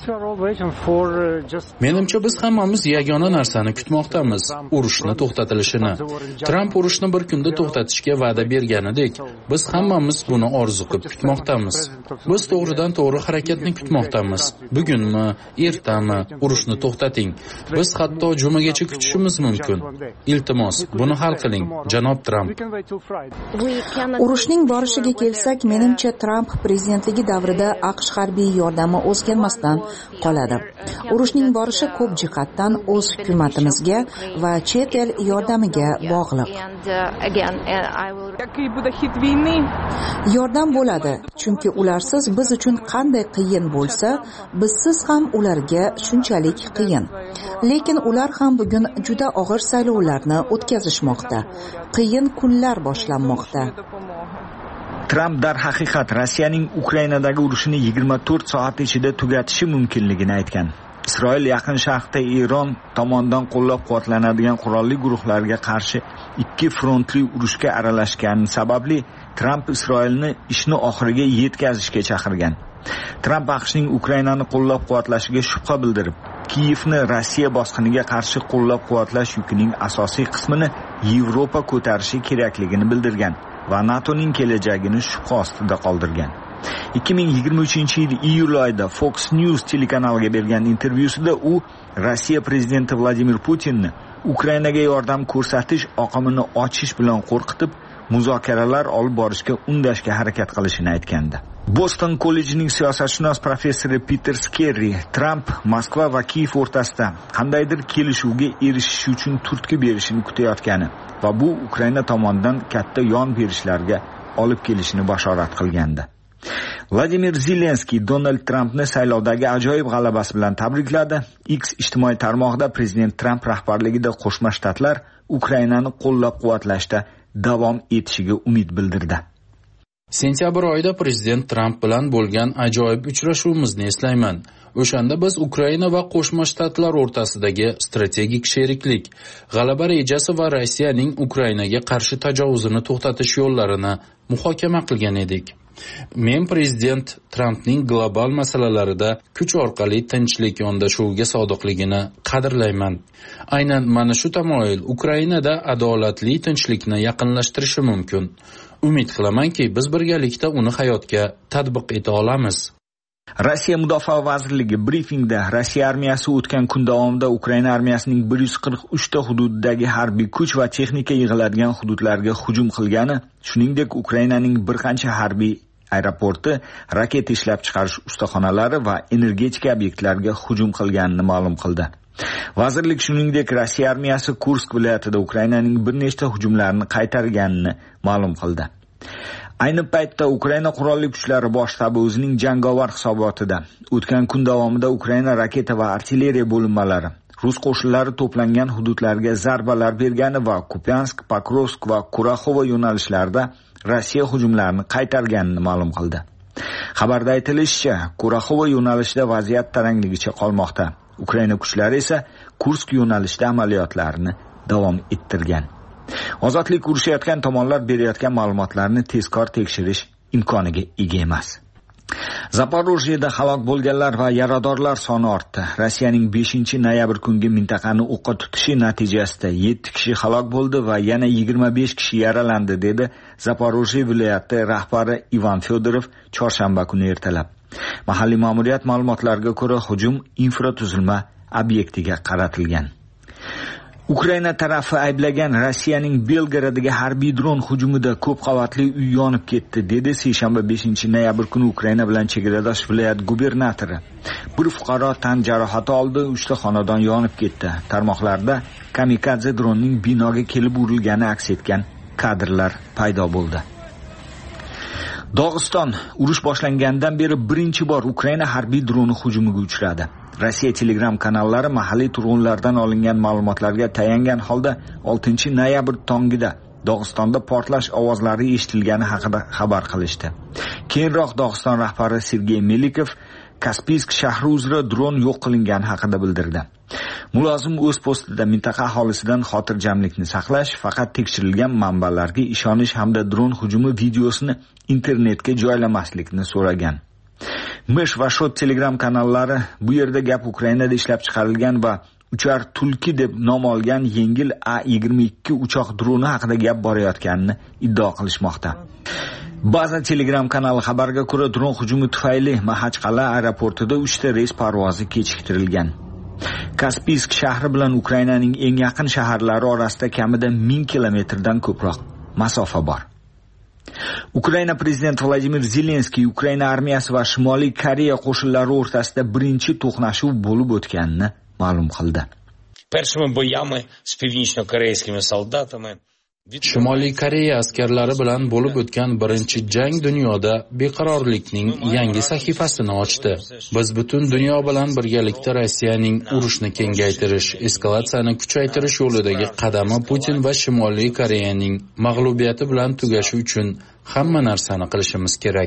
Menimcha biz hammamiz yagona narsani kutmoqdamiz, urushni to'xtatilishini. Trump urushni bir kunda to'xtatishga va'da berganidek, biz hammamiz buni orzu qilib kutmoqdamiz. Biz to'g'ridan to'g'ri harakatni kutmoqdamiz. Bugunmi, ertami urushni to'xtating. Biz hatto jumagacha kutishimiz mumkin. Iltimos, buni hal qiling, janob Trump. Urushning borishiga kelsak, menimcha Trump prezidentligi davrida AQSh harbiy yordami o'zgarmasdan qoladi. Urushning borishi ko'p jihatdan o'z hukumatimizga va chet el yordamiga bog'liq. Yordam bo'ladi, chunki ularsiz biz uchun qanday qiyin bo'lsa, bizsiz ham ularga shunchalik qiyin. Lekin ular ham bugun juda og'ir saylovlarni o'tkazishmoqda. Qiyin kunlar boshlanmoqda. Trump darhaqiqat Rossiyaning Ukrainadagi urushini 24 soat ichida tugatishi mumkinligini aytgan. Isroil Yaqin Sharqda Eron tomonidan qo'llab-quvvatlanadigan qurolli guruhlarga qarshi ikki frontli urushga aralashgani sababli Trump Isroilni ishni oxiriga yetkazishga chaqirgan. Tramp AQShning Ukrainani qo'llab-quvvatlashiga shubha bildirib, Kiyevni Rossiya bosqiniga qarshi qo'llab-quvvatlash yukining asosiy qismini Yevropa ko'tarishi kerakligini bildirgan va NATOning kelajagini shubha ostida qoldirgan. 2023-yil iyul oyida Fox News telekanaliga bergan intervyusida u Rossiya prezidenti Vladimir Putinni Ukrainaga yordam ko'rsatish oqimini ochish bilan qo'rqitib, muzokaralar olib borishga undashga harakat qilishini aytgandi. Boston kollejining siyosatshunos professori Peter Skerri Tramp Moskva va Kiyev o'rtasida qandaydir kelishuvga erishish uchun turtki berishini kutayotgani va bu Ukraina tomonidan katta yon berishlarga olib kelishini bashorat qilgandi. Vladimir Zelenskiy Donald Trampni saylovdagi ajoyib g'alabasi bilan tabrikladi. X ijtimoiy tarmog'ida prezident Tramp rahbarligida Qo'shma Shtatlar Ukrainani qo'llab-quvvatlashda davom etishiga umid bildirdi. Sentyabr oyida prezident Tramp bilan bo'lgan ajoyib uchrashuvimizni eslayman. O'shanda biz Ukraina va Qo'shma Shtatlar o'rtasidagi strategik sheriklik, g'alaba rejasi va Rossiyaning Ukrainaga qarshi tajovuzini to'xtatish yo'llarini muhokama qilgan edik. Men prezident Trampning global masalalarida kuch orqali tinchlik yondashuviga sodiqligini qadrlayman. Aynan mana shu tamoyil Ukrainada adolatli tinchlikni yaqinlashtirishi mumkin. Umid qilamanki, biz birgalikda uni hayotga tatbiq eta olamiz. Rossiya Mudofaa vazirligi brifingda Rossiya armiyasi o'tgan kun davomida Ukraina armiyasining 143 ta hududdagi harbiy kuch va texnika yig'iladigan hududlarga hujum qilgani, shuningdek Ukrainaning bir qancha harbiy aeroporti, raketa ishlab chiqarish ustaxonalari va energetika obyektlariga hujum qilganini ma'lum qildi. Vazirlik shuningdek Rossiya armiyasi Kursk viloyatida Ukrainaning bir nechta hujumlarini qaytarganini ma'lum qildi. Ayni paytda Ukraina qurolli kuchlari bosh shtabi o'zining jangovar hisobotida o'tgan kun davomida Ukraina raketa va artilleriya bo'linmalari rus qo'shinlari to'plangan hududlarga zarbalar bergani va Kupiansk, Pokrovsk va Kuraxovo yo'nalishlarida Rossiya hujumlarini qaytarganini ma'lum qildi. Xabarda aytilishicha, Kuraxovo yo'nalishida vaziyat tarangligicha qolmoqda. Ukraina kuchlari esa Kursk yo'nalishida amaliyotlarini davom ettirgan. Ozodlik urushayotgan tomonlar berayotgan ma'lumotlarni tezkor tekshirish imkoniga ega emas. Zaporojyeda halok bo'lganlar va yaradorlar soni ortdi. Rossiyaning 5-noyabr kungi mintaqani o'qqa tutishi natijasida 7 kishi halok bo'ldi va yana 25 kishi yaralandi, dedi Zaporojye viloyati rahbari Ivan Fedorov chorshanba kuni ertalab. Mahalliy ma'muriyat ma'lumotlariga ko'ra, hujum infratuzilma obyektiga qaratilgan. Ukraina tarafi ayblagan Rossiyaning Belgradga harbiy dron hujumida ko'p qavatli uy yonib ketdi, dedi seshanba 5-noyabr kuni Ukraina bilan chegaradosh viloyat gubernatori. Bir fuqaro tan jarohati oldi, 3 ta xonadon yonib ketdi. Tarmoqlarda kamikadze dronning binoga kelib urilgani aks etgan kadrlar paydo bo'ldi. Dog'iston urush boshlangandan beri birinchi bor Ukraina harbiy droni hujumiga uchradi. Rossiya Telegram kanallari mahalliy turg'unlardan olingan ma'lumotlarga tayangan holda 6-noyabr tongida Dog'istonda portlash ovozlari eshitilgani haqida xabar qilishdi. Keyinroq Dog'iston rahbari Sergey Melikov Kaspiysk shahri uzra dron yo'q qilingani haqida bildirdi. Mulozim o'z postida mintaqa aholisidan xotirjamlikni saqlash, faqat tekshirilgan manbalarga ishonish hamda dron hujumi videosini internetga joylamaslikni so'ragan. Mish va Shot Telegram kanallari bu yerda gap Ukrainada ishlab chiqarilgan va uchar tulki deb nom olgan yengil A-22 uchoq droni haqida gap borayotganini iddao qilishmoqda. Ba'zi Telegram kanali xabarga ko'ra, dron hujumi tufayli Maxachqal'a aeroportida 3 ta reys parvozi kechiktirilgan. Kaspiysk shahri bilan Ukrainaning eng yaqin shaharlari orasida kamida 1000 kilometrdan ko'proq masofa bor. Ukraina prezidenti Vladimir Zelenskiy Ukraina armiyasi va Shimoliy Koreya qo'shinlari o'rtasida birinchi to'qnashuv bo'lib o'tganini ma'lum qildi. Першими боями з північно-корейськими солдатами Shimoliy Koreya askarlari bilan bo'lib o'tgan birinchi jang dunyoda beqarorlikning yangi sahifasini ochdi. Biz butun dunyo bilan birgalikda Rossiyaning urushni kengaytirish, eskalatsiyani kuchaytirish yo'lidagi qadami Putin va Shimoliy Koreyaning mag'lubiyati bilan tugashi uchun hamma narsani qilishimiz kerak.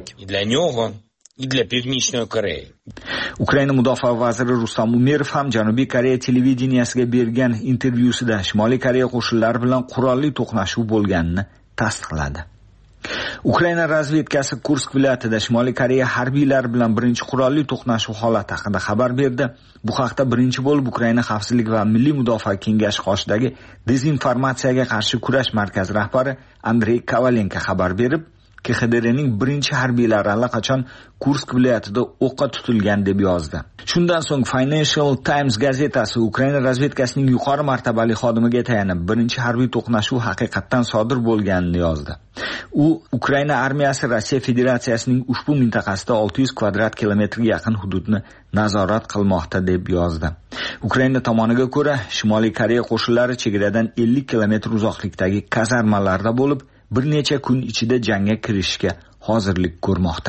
Ukraina mudofaa vaziri Rustam Umerov ham Janubiy Koreya televideniyasiga bergan intervyusida Shimoliy Koreya qo'shinlari bilan qurolli to'qnashuv bo'lganini tasdiqladi. Ukraina razvedkasi Kursk viloyatida Shimoliy Koreya harbiylari bilan birinchi qurolli to'qnashuv holati haqida xabar berdi. Bu haqda birinchi bo'lib Ukraina Xavfsizlik va Milliy mudofaa kengashi qoshidagi dezinformatsiyaga qarshi kurash markazi rahbari Andrey Kovalenko xabar berib, KXDRning birinchi harbiylari allaqachon Kursk viloyatida o'qqa tutilgan deb yozdi. Shundan so'ng Financial Times gazetasi Ukraina razvedkasining yuqori martabali xodimiga tayanib, birinchi harbiy to'qnashuv haqiqatdan sodir bo'lganini yozdi. U Ukraina armiyasi Rossiya Federatsiyasining ushbu mintaqasida 600 kvadrat kilometrga yaqin hududni nazorat qilmoqda deb yozdi. Ukraina tomoniga ko'ra, Shimoliy Koreya qo'shinlari chegaradan 50 kilometr uzoqlikdagi kazarmalarda bo'lib, bir necha kun ichida jangga kirishga hozirlik ko'rmoqda.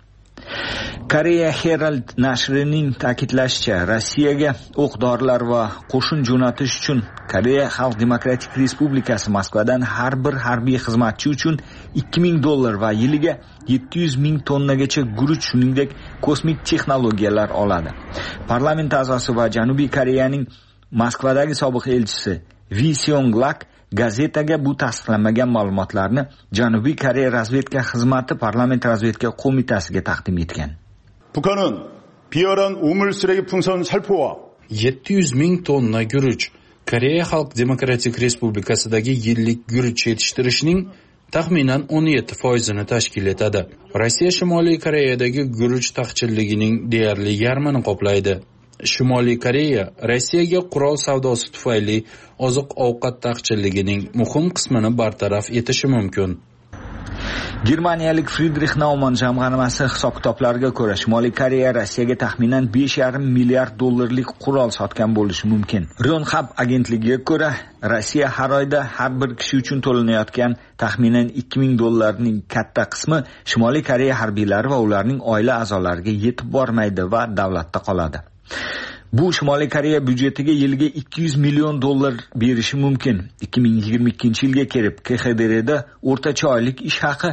Koreya Herald nashrining ta'kidlashicha, Rossiyaga o'q-dorilar va qo'shin jo'natish uchun Koreya Xalq Demokratik Respublikasi Moskvadan har bir harbiy xizmatchi uchun $2000 va yiliga 700,000 tonnagacha guruch, shuningdek kosmik texnologiyalar oladi. Parlament a'zosi va Janubiy Koreyaning Moskvadagi sobiq elchisi Vi Seong-lak gazetaga bu tasdiqlanmagan ma'lumotlarni Janubiy Koreya razvedka xizmati parlament razvedka qo'mitasiga taqdim etgan. 북한은 비열한 우물 쓰레기 풍선 살포와 700,000 tonna guruch Koreya Xalq Demokratik Respublikasidagi yillik guruch yetishtirishning taxminan 17% tashkil etadi. Rossiya Shimoliy Koreyadagi guruch taqchilligining deyarli yarmini qoplaydi. Shimoliy Koreya Rossiyaga qurol savdosi tufayli oziq-ovqat taqchilligining muhim qismini bartaraf etishi mumkin. Germaniyalik Friedrich Naumann jamg'armasi hisob-kitoblariga ko'ra, Shimoliy Koreya Rossiyaga taxminan $5,5 milliard qurol sotgan bo'lishi mumkin. Yonhap agentligiga ko'ra, Rossiya har oyda har bir kishi uchun to'lanayotgan taxminan $2,000 ning katta qismi Shimoliy Koreya harbiylari va ularning oila a'zolariga yetib bormaydi va davlatda qoladi. Bu Shimoliy Koreya byudjetiga yiliga $200 million berishi mumkin. 2022-yilga kelib KXDRda o'rtacha oylik ish haqi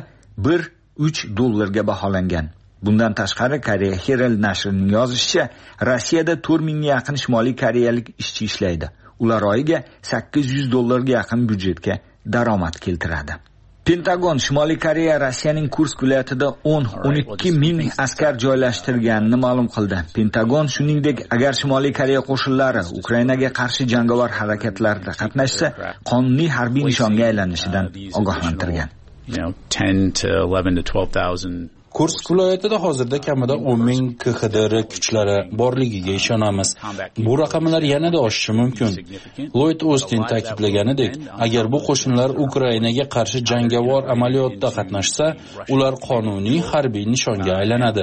$1-3 baholangan. Bundan tashqari, Koreya Herald nashrining yozishicha, Rossiyada 4,000 ga yaqin Shimoliy koreyalik ishchi ishlaydi. Ular oyiga $800 ga yaqin byudjetga daromad keltiradi. Pentagon Shimoliy Koreya Rossiyaning Kursk viloyatida 10-12 ming askar joylashtirganini ma'lum qildi. Pentagon shuningdek, agar Shimoliy Koreya qo'shinlari Ukrainaga qarshi jangovar harakatlarda qatnashsa, qonuniy harbiy nishonga aylanishidan ogohlantirgan. 10 to 11 to 12,000 Kursk viloyatida hozirda kamida 10,000 KXDR kuchlari borligiga ishonamiz. Bu raqamlar yanada oshishi mumkin. Lloyd Austin ta'kidlaganidek, agar bu qo'shinlar Ukrainaga qarshi jangovar amaliyotda qatnashsa, ular qonuniy harbiy nishonga aylanadi.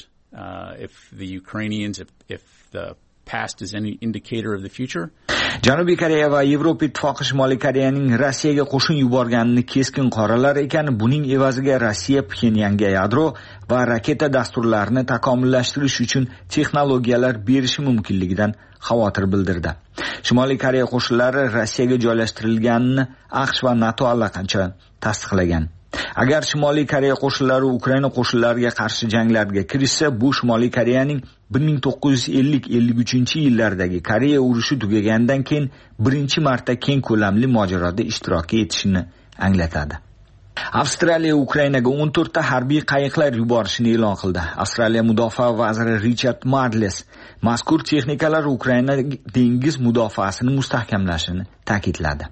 Past is any indicator of the future. Janubiy Koreya va Yevropa ittifoqi Shimoliy Koreyaning Rossiyaga qo'shin yuborganini keskin qoralar ekan, buning evaziga Rossiya Pxenyanga yadro va raketa dasturlarini takomillashtirish uchun texnologiyalar berishi mumkinligidan xavotir bildirdi. Shimoliy Koreya qo'shinlari Rossiyaga joylashtirilganini AQSh va NATO allaqancha tasdiqlagan. Agar Shimoliy Koreya qo'shinlari Ukraina qo'shinlariga qarshi janglarga kirishsa, bu Shimoliy Koreyaning 1950-53 Koreya urushi tugagandan keyin birinchi marta keng ko'lamli mojaroda ishtirok etishini anglatadi. Avstraliya Ukrainaga 14 ta harbiy qayiqlar yuborishini e'lon qildi. Avstraliya mudofaa vaziri Richard Marles mazkur texnikalar Ukraina dengiz mudofaasini mustahkamlashini ta'kidladi.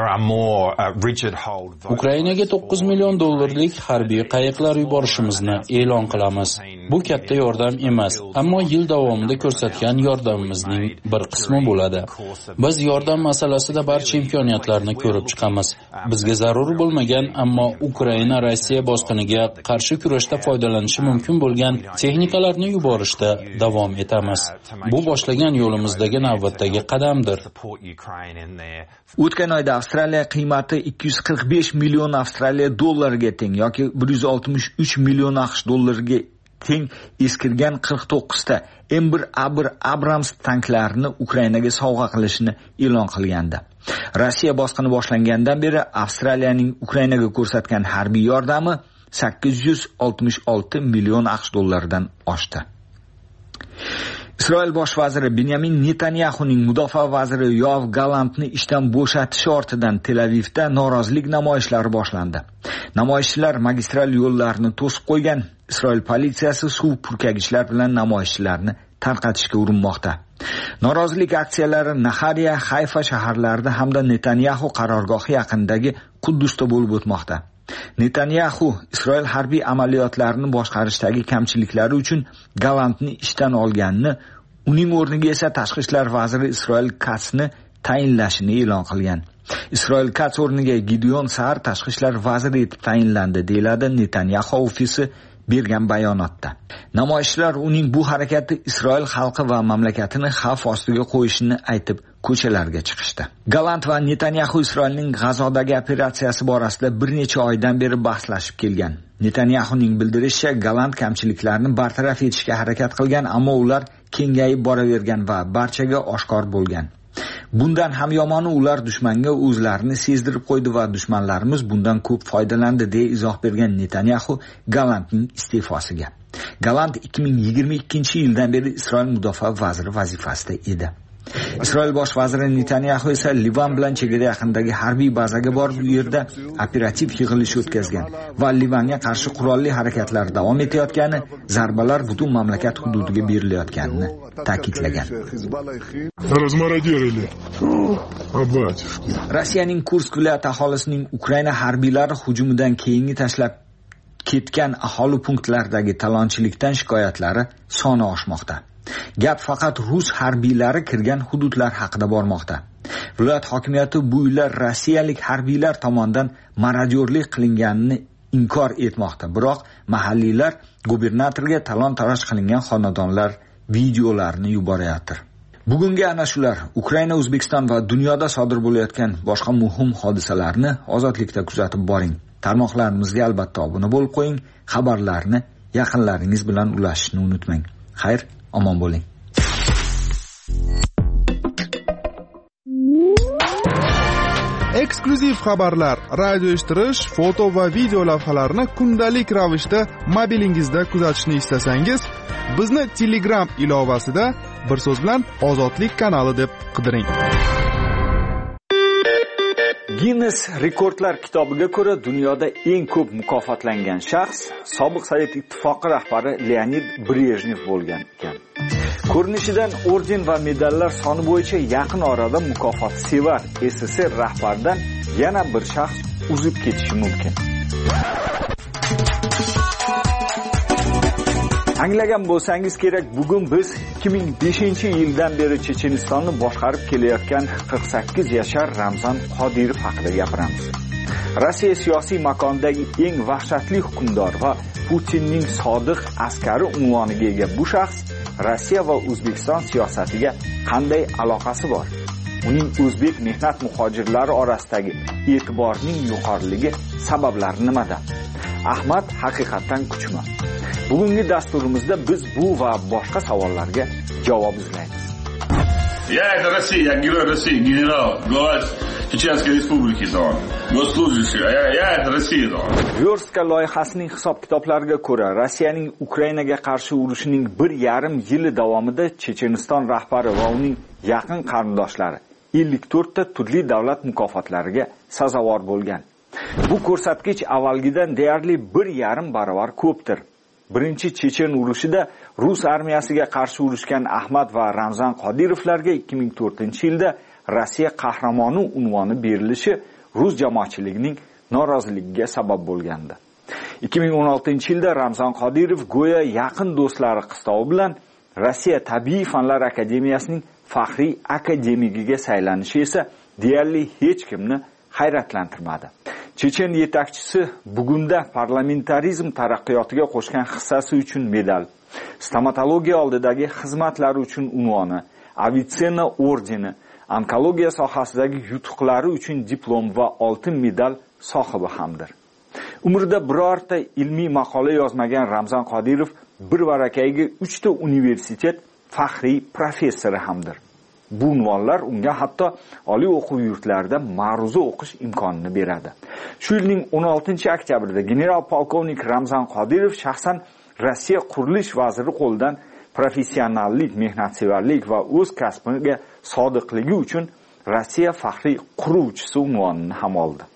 Ukrainaga $9 million harbiy qayiqlar yuborishimizni e'lon qilamiz. Bu katta yordam emas, ammo yil davomida ko'rsatgan yordamimizning bir qismi bo'ladi. Biz yordam masalasida barcha imkoniyatlarni ko'rib chiqamiz. Bizga zarur bo'lmagan, ammo Ukraina Rossiya bosqiniga qarshi kurashda foydalanishi mumkin bo'lgan texnikalarni yuborishda davom etamiz. Bu boshlagan yo'limizdagi navbatdagi qadamdir. O'tgan oyda Avstraliya qiymati 245 million Avstraliya dollariga teng yoki 163 million AQSh dollariga teng eskirgan 49 ta M1 Abrams tanklarini Ukrainaga sovg'a qilishini e'lon qilgandi. Rossiya bosqini boshlangandan beri Avstraliyaning Ukrainaga ko'rsatgan harbiy yordami 866 million AQSh dollaridan oshdi. Isroil bosh vaziri Benyamin Netanyahuning mudofaa vaziri Yoav Galantni ishdan bo'shatishi ortidan Tel Avivda norozilik namoyishlari boshlandi. Namoyishchilar magistral yo'llarni to'sib qo'ygan. Isroil politsiyasi suv purkagichlar bilan namoyishchilarni tarqatishga urinmoqda. Norozilik aksiyalari Nahariya, Hayfa shaharlarida hamda Netanyahu qarorgohi yaqinidagi Quddusda bo'lib o'tmoqda. Netanyahu Isroil harbiy amaliyotlarini boshqarishdagi kamchiliklari uchun Galantni ishdan olganini, uning o'rniga esa tashqi ishlar vaziri Isroil Katsni tayinlashini e'lon qilgan. Isroil Kats o'rniga Gideon Saar tashqi ishlar vaziri etib tayinlandi, deyiladi Netanyahu ofisi bergan bayonotda. Namoyishchilar uning bu harakati Isroil xalqi va mamlakatini xavf ostiga qo'yishini aytib ko'chalarga chiqishdi. Galant va Netanyahu Isroilning G'azodagi operatsiyasi borasida bir necha oydan beri bahslashib kelgan. Netanyahuning bildirishicha, Galant kamchiliklarni bartaraf etishga harakat qilgan, ammo ular kengayib boravergan va barchaga oshkor bo'lgan. Bundan ham yomoni, ular dushmanga o'zlarini sezdirib qo'ydi va dushmanlarimiz bundan ko'p foydalandi, deya izoh bergan Netanyahu Galantning iste'fosiga. Galant 2022-yildan beri Isroil mudofaa vaziri vazifasida edi. Isroil bosh vaziri Netanyahu esa Livan bilan chegara yaqinidagi harbiy bazaga borib, u yerda operativ yig'ilish o'tkazgan va Livanga qarshi qurolli harakatlar davom etayotgani, zarbalar butun mamlakat hududiga berilayotganini ta'kidlagan. Rossiyaning Kursk viloyati aholisining Ukraina harbiylari hujumidan keyingi tashlab ketgan aholi punktlaridagi talonchilikdan shikoyatlari soni oshmoqda. Gap faqat rus harbiylari kirgan hududlar haqida bormoqda. Viloyat hokimiyati bu uylar rossiyalik harbiylar tomonidan marodyorlik qilinganini inkor etmoqda. Biroq mahalliylar gubernatorga talon-taroj qilingan xonadonlar videolarini yuborayotir. Bugungi ana shular. Ukraina, O'zbekiston va dunyoda sodir bo'layotgan boshqa muhim hodisalarni ozodlikda kuzatib boring. Tarmoqlarimizga albatta obuna bo'lib qo'ying. Xabarlarni yaqinlaringiz bilan ulashishni unutmang. Xayr, omon bo'ling. Eksklyuziv xabarlar, radio eshittirish, foto va video lavhalarni kundalik ravishda mobilingizda kuzatishni istasangiz, bizni Telegram ilovasida bir so'z bilan Ozodlik kanali deb qidiring. Guinness rekordlar kitobiga ko'ra dunyoda eng ko'p mukofotlangan shaxs sobiq Sovet ittifoqi rahbari Leonid Brejnev bo'lgan ekan. Ko'rinishidan orden va medallar soni bo'yicha yaqin orada mukofot sevar SSR rahbaridan yana bir shaxs uzib ketishi mumkin. Anglagan bo'lsangiz kerak, bugun biz 2005-yildan beri Chechenistonni boshqarib kelayotgan 48 yashar Ramzan Qodirov haqida gapiramiz. Rossiya siyosiy makonidagi eng vahshatli hukmdor va Putinning sodiq askari unvoniga ega bu shaxs Rossiya va O'zbekiston siyosatiga qanday aloqasi bor? Uning o'zbek mehnat muhojirlari orasidagi e'tiborining yuqoriligi sabablari nimada? Ahmad haqiqatan kuchmi? Bugungi dasturimizda biz bu va boshqa savollarga javob izlaymiz. Это Россия, я герой России, генерал, глава Чеченской республики, госслужащий, это Россия. Verska loyihasining hisob-kitoblariga ko'ra, Rossiyaning Ukrainaga qarshi urushining 1,5 yili davomida Checheniston rahbari va uning yaqin qarindoshlari 54 ta turli davlat mukofotlariga sazovor bo'lgan. Bu ko'rsatkich avvalgidan deyarli 1,5 barobar ko'pdir. Birinchi Chechen urushida Rus armiyasiga qarshi urushgan Ahmad va Ramzan Qodirovlarga 2004-yilda Rossiya qahramoni unvoni berilishi Rus jamoatchiligining noroziligiga sabab bo'lgandi. 2016-yilda Ramzan Qodirov go'yo yaqin do'stlari qistovi bilan Rossiya Tabiiy fanlar akademiyasining faxriy akademigiga saylanishi esa deyarli hech kimni hayratlantirmadi. Chechen yetakchisi bugunda parlamentarizm taraqqiyotiga qo'shgan hissasi uchun medal, stomatologiya oldidagi xizmatlari uchun unvoni, Avitsena ordeni, onkologiya sohasidagi yutuqlari uchun diplom va oltin medal sohibi hamdir. Umrida birorta ilmiy maqola yozmagan Ramzan Qodirov bir varakayga 3 ta universitet faxriy professori hamdir. Bu unvonlar unga hatto oliy o'quv yurtlarida ma'ruza o'qish imkonini beradi. Shu yilning 16-oktyabrida general polkovnik Ramzan Qodirov shaxsan Rossiya qurilish vaziri qo'lidan professionallik, mehnatsevarlik va o'z kasbiga sodiqligi uchun Rossiya faxriy quruvchisi unvonini ham oldi.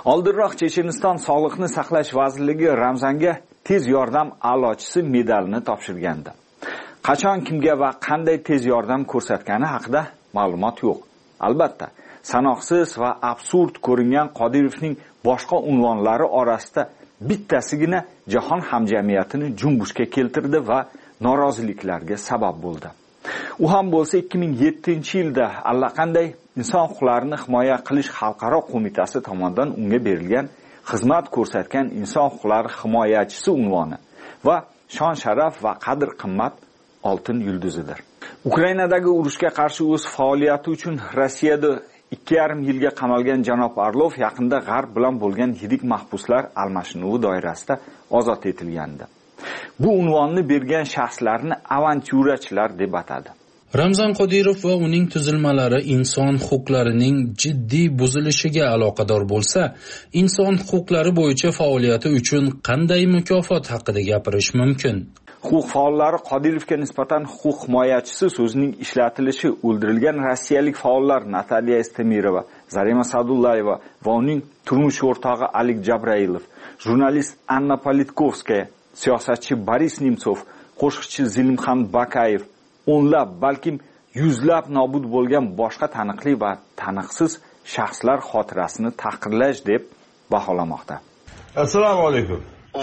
Oldinroq Checheniston Sog'liqni saqlash vazirligi Ramzanga tez yordam a'lochisi medalini topshirgandi. Qachon kimga va qanday tez yordam ko'rsatgani haqida ma'lumot yo'q. Albatta, sanoqsiz va absurd ko'ringan Qodirovning boshqa unvonlari orasida bittasigina jahon hamjamiyatini junbushga keltirdi va noroziliklarga sabab bo'ldi. U ham bo'lsa 2007-yilda allaqanday inson huquqlarini himoya qilish xalqaro qo'mitasi tomonidan unga berilgan xizmat ko'rsatgan inson huquqlari himoyachisi unvoni va shon sharaf va qadr qimmat oltin yulduzidir. Ukrainadagi urushga qarshi o'z faoliyati uchun Rossiyada 2,5 yilga qamalgan janob Orlov yaqinda G'arb bilan bo'lgan yirik mahbuslar almashinuvi doirasida ozod etilgandi. Bu unvonni bergan shaxslarni avantyurachilar deb atadi. Ramzan Qodirov va uning tuzilmalari inson huquqlarining jiddiy buzilishiga aloqador bo'lsa, inson huquqlari bo'yicha faoliyati uchun qanday mukofot haqida gapirish mumkin? Huquq faollari Qodirovga nisbatan huquq himoyachisi so'zining ishlatilishi o'ldirilgan rossiyalik faollar Nataliya Estemirova, Zarema Sadullayeva va uning turmush o'rtog'i Alik Jabrailov, jurnalist Anna Politkovskaya, siyosatchi Boris Nemtsov, qo'shiqchi Zilimxan Bakayev, o'nlab, balkim yuzlab nobud bo'lgan boshqa taniqli va taniqsiz shaxslar xotirasini tahqirlash deb baholamoqda. Assalomu alaykum.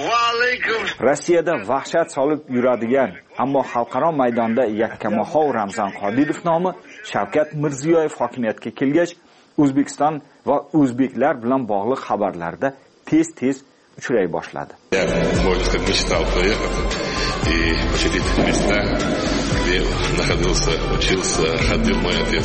Rossiyada vahshat solib yuradigan, ammo xalqaro maydonda yakkamahov Ramzan Qodirov nomi Shavkat Mirziyoyev hokimiyatga kelgach, O'zbekiston va o'zbeklar bilan bog'liq xabarlarda tez-tez uchray boshladi. Можно сказать, мечтал поехать и посетить места, где находился, учился, ходил мой отец.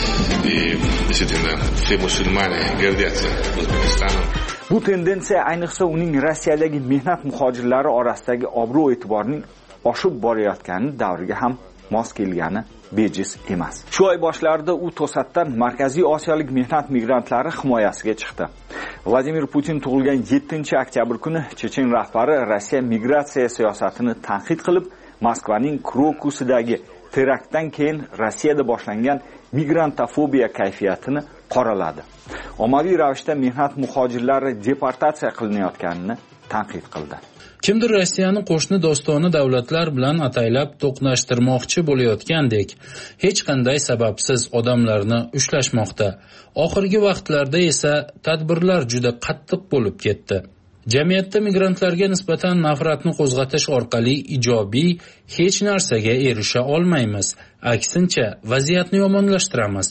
И действительно, все мусульмане гордятся Узбекистаном. Bu tendensiya ayniqsa uning Rossiyadagi mehnat muhojirlari orasidagi obro' e'tiborning oshib borayotgani davriga ham mos kelgani bejiz emas. Shu oy boshlarida u to'satdan Markaziy Osiyolik mehnat migrantlari himoyasiga chiqdi. Vladimir Putin tug'ilgan 7-oktyabr kuni Chechen rahbari Rossiya migratsiya siyosatini tanqid qilib, Moskvaning Krokusidagi teraktdan keyin Rossiyada boshlangan migrantofobiya kayfiyatini qoraladi. Ommaviy ravishda mehnat muhojirlari deportatsiya qilinayotganini tanqid qildi. Kimdir Rossiyani qo'shni do'stona davlatlar bilan ataylab to'qnashtirmoqchi bo'layotgandek, hech qanday sababsiz odamlarni ushlashmoqda. Oxirgi vaqtlarda esa tadbirlar juda qattiq bo'lib ketdi. Jamiyatda migrantlarga nisbatan nafratni qo'zg'atish orqali ijobiy hech narsaga erisha olmaymiz. Aksincha, vaziyatni yomonlashtiramiz.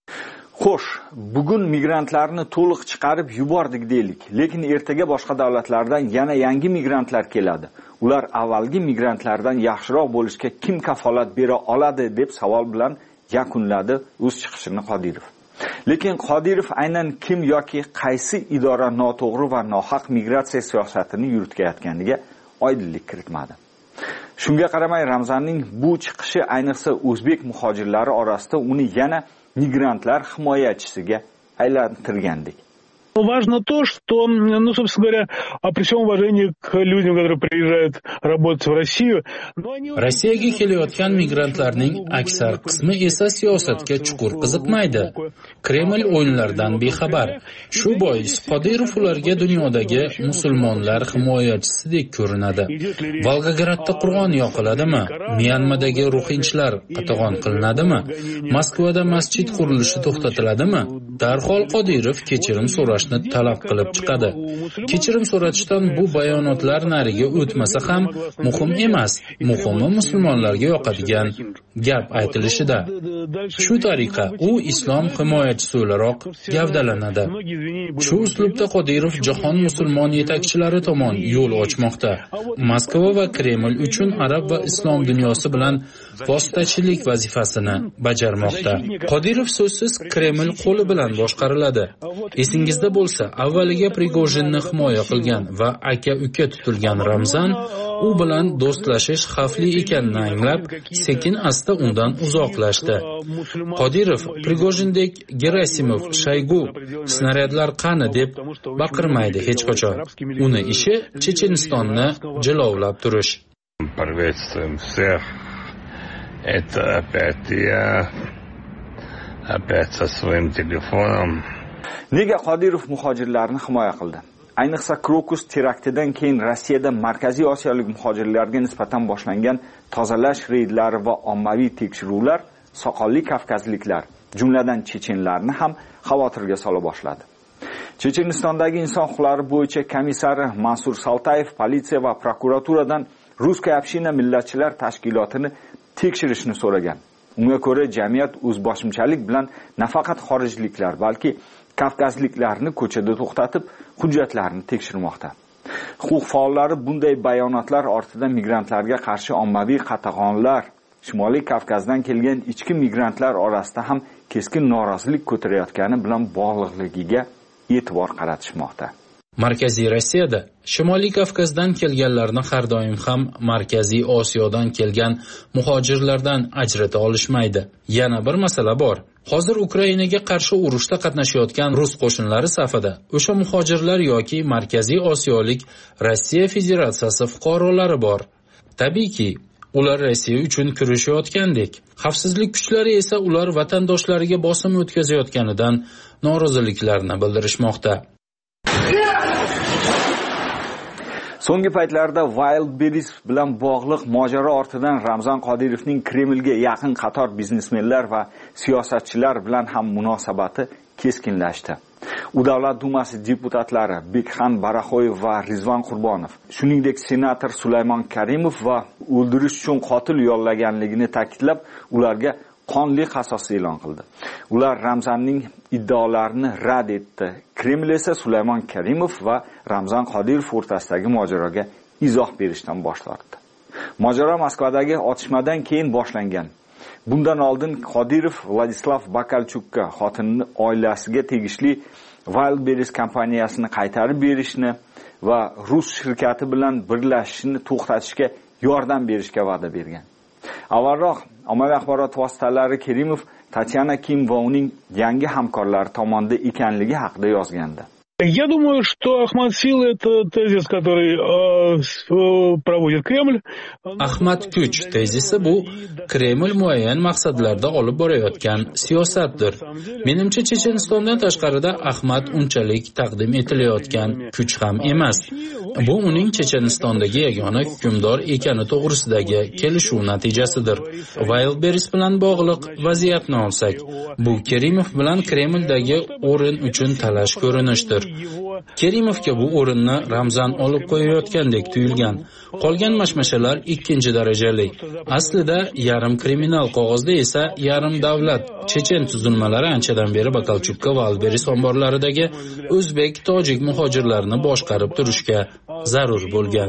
Xo'sh, bugun migrantlarni to'liq chiqarib yubordik deylik, lekin ertaga boshqa davlatlardan yana yangi migrantlar keladi. Ular avvalgi migrantlardan yaxshiroq bo'lishga kim kafolat bera oladi deb savol bilan yakunladi o'z chiqishini Qodirov. Lekin Qodirov aynan kim yoki qaysi idora noto'g'ri va nohaq migratsiya siyosatini yuritayotganiga oydinlik kiritmadi. Shunga qaramay Ramzanning bu chiqishi ayniqsa o'zbek muhojirlari orasida uni yana migrantlar himoyachisiga aylantirgandek. Важно то, что, собственно говоря, при всем уважении к людям, которые приезжают работать в Россию, Rossiyaga kelayotgan migrantlarning aksar qismi esa siyosatga chuqur qiziqmaydi. Kreml o'yinlardan bexabar. Shu bois Qodirov ularga dunyodagi musulmonlar himoyachisidek ko'rinadi. Volgogradda Qur'on yoqiladimi? Myanmadagi ruhinchilar qatag'on qilinadimi? Moskvada masjid qurilishi to'xtatiladimi? Darhol Qodirov kechirim so'rashni talab qilib chiqadi. Kechirim so'rashdan bu bayonotlar nariga o'tmasa ham muhim emas. Muhimi musulmonlarga yoqadigan gap aytilishida. Shu tariqa u islom himoyachisi o'laroq gavdalanadi. Shu uslubda Qodirov jahon musulmon yetakchilari tomon yo'l ochmoqda. Moskva va Kreml uchun arab va islom dunyosi bilan vositachilik vazifasini bajarmoqda. Qodirov so'zsiz Kreml qo'li bilan boshqariladi. Esingizda bo'lsa, avvaliga Prigojinni himoya qilgan va aka-uka tutilgan Ramzan u bilan do'stlashish xavfli ekanini anglab, sekin-asta undan uzoqlashdi. Qodirov Prigojindek Gerasimov, Shaygu snaryadlar qani deb baqirmaydi hech qachon. Uni ishi Chechenistonni jilovlab turish. Приветствуем всех. Это опять я, опять со своим телефоном. Nega Qodirov muhojirlarni himoya qildi? Ayniqsa Krokus teraktidan keyin Rossiyada Markaziy Osiyolik muhojirlarga nisbatan boshlangan tozalash reydlari va ommaviy tekshiruvlar soqolli kavkazliklar, jumladan chechenlarni ham xavotirga sola boshladi. Chechenistondagi inson huquqlari bo'yicha komissari Mansur Saltayev politsiya va prokuraturadan Ruskaya община millatchilar tashkilotini tekshirishni so'ragan. Unga ko'ra, jamiyat o'zboshimchalik bilan nafaqat xorijliklar, balki kavkazliklarni ko'chada to'xtatib, hujjatlarini tekshirmoqda. Huquq faollari bunday bayonotlar ortida migrantlarga qarshi ommaviy qatag'onlar, Shimoliy Kavkazdan kelgan ichki migrantlar orasida ham keskin norozilik ko'tarayotgani bilan bog'liqligiga e'tibor qaratishmoqda. Markaziy Rossiyada Shimoliy Kavkazdan kelganlarni har doim ham Markaziy Osiyodan kelgan muhojirlardan ajrata olishmaydi. Yana bir masala bor. Hozir Ukrainaga qarshi urushda qatnashayotgan rus qo'shinlari safida o'sha muhojirlar yoki Markaziy Osiyolik Rossiya Federatsiyasi fuqarolari bor. Tabiiyki, ular Rossiya uchun kurashayotgandek. Xavfsizlik kuchlari esa ular vatandoshlariga bosim o'tkazayotganidan noroziliklarini bildirishmoqda. So'nggi paytlarda Wildberries bilan bog'liq mojaro ortidan Ramzan Qodirovning Kremlga yaqin qator biznesmenlar va siyosatchilar bilan ham munosabati keskinlashdi. U Davlat Dumasi deputatlari Bekxan Baraxoyev va Rizvan Qurbonov, shuningdek senator Sulaymon Karimov va o'ldirish uchun qotil yollaganligini ta'kidlab, ularga qonli qasos e'lon qildi. Ular Ramzanning iddaolarini rad etdi. Kreml esa Sulaymon Karimov va Ramzan Qodirov o'rtasidagi mojaroga izoh berishdan bosh tortdi. Mojaro Moskvadagi otishmadan keyin boshlangan. Bundan oldin Qodirov Vladislav Bakalchukka xotinini oilasiga tegishli Wildberries kompaniyasini qaytarib berishni va rus shirkati bilan birlashishni to'xtatishga yordam berishga va'da bergan. Avvalroq ommaviy axborot vositalari Kerimov Tatyana Kim va uning yangi hamkorlari tomonidan ekanligi haqida yozgandi. Я думаю, что Ахмад Сил – это тезис, который проводит Кремль. Ahmad Kuch tezisi bu Kreml muayyan maqsadlarda olib borayotgan siyosatdir. Menimcha Chechenistondan tashqarida Ahmad unchalik taqdim etilayotgan kuch ham emas. Bu uning Chechenistondagi yagona hukmdor ekani to'g'risidagi kelishuv natijasidir. Wildberries bilan bog'liq vaziyatni olsak, bu Kerimov bilan Kremldagi o'rin uchun talash ko'rinishdir. Kerimovga bu o'rinni Ramzan olib qo'yayotgandek tuyulgan. Qolgan mashmashalar ikkinchi darajali. Aslida yarim kriminal qog'ozda esa yarim davlat chechen tuzilmalari anchadan beri Bakalchukka va Wildberries omborlaridagi o'zbek, tojik muhojirlarni boshqarib turishga zarur bo'lgan.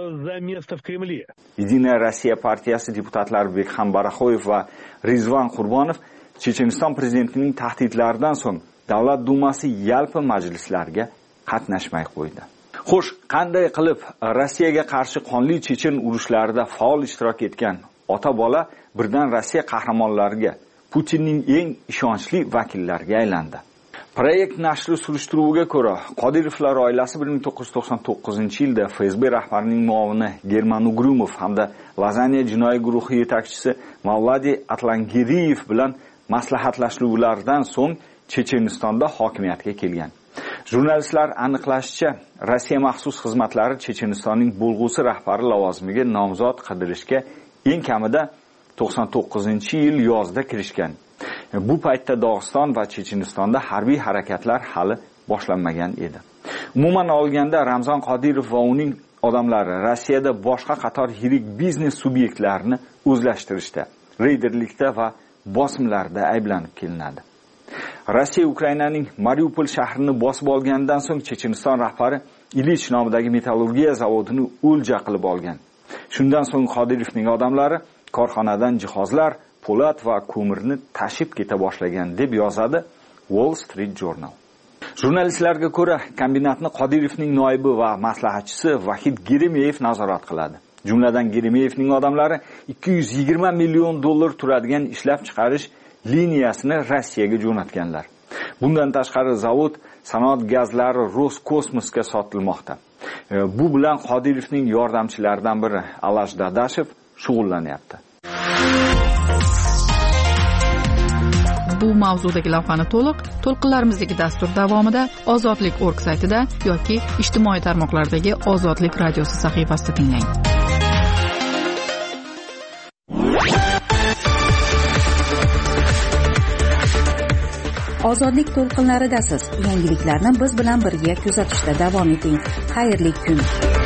Единая Россия partiyasi deputatlari Bekxan Baraxoyev va Rizvan Qurbonov Checheniston prezidentining tahdidlaridan so'ng Davlat Dumasi yalpi majlislarga qatnashmay qo'ydi. Xo'sh, qanday qilib Rossiyaga qarshi qonli chechen urushlarida faol ishtirok etgan ota-bola birdan Rossiya qahramonlariga, Putinning eng ishonchli vakillariga aylandi? Proyekt nashri surishtiruviga ko'ra, Qodirovlar oilasi 1999-yilda FSB rahbarining muovini German Ugrumov hamda Lazaniya jinoiy guruhi yetakchisi Mavladi Atlangiriyev bilan maslahatlashuvlardan so'ng Chechenistonda hokimiyatga kelgan. Jurnalistlar aniqlashicha, Rossiya maxsus xizmatlari Chechenistonning bo'lg'usi rahbari lavozimiga nomzod qidirishga eng kamida 99-yil yozda kirishgan. Bu paytda Dog'iston va Chechenistonda harbiy harakatlar hali boshlanmagan edi. Umuman olganda Ramzan Qodirov va uning odamlari Rossiyada boshqa qator yirik biznes subyektlarini o'zlashtirishda, reyderlikda va bosimlarda ayblanib kelinadi. Rossiya Ukrainaning Mariupol shahrini bosib olgandan so'ng Checheniston rahbari Ilich nomidagi metallurgiya zavodini o'lja qilib olgan. Shundan so'ng Qodirovning odamlari korxonadan jihozlar, po'lat va ko'mirni tashib keta boshlagan deb yozadi Wall Street Journal. Jurnalistlarga ko'ra, kombinatni Qodirovning noibi va maslahatchisi Vahid Geremeyev nazorat qiladi. Jumladan Geremeyevning odamlari 220 million dollar turadigan ishlab chiqarish liniyasini Rossiyaga jo'natganlar. Bundan tashqari zavod sanoat gazlari Roskosmosga sotilmoqda. Bu bilan Qodirovning yordamchilaridan biri Alash Dadashev shug'ullanyapti. bu mavzudagi lavhani to'lqinlarimizdagi dastur davomida ozodlik.org saytida yoki ijtimoiy tarmoqlardagi Ozodlik radiosi sahifasida tinglang. Ozodlik to'lqinlaridasiz. Yangiliklarni biz bilan birga kuzatishda davom eting. Xayrli kun.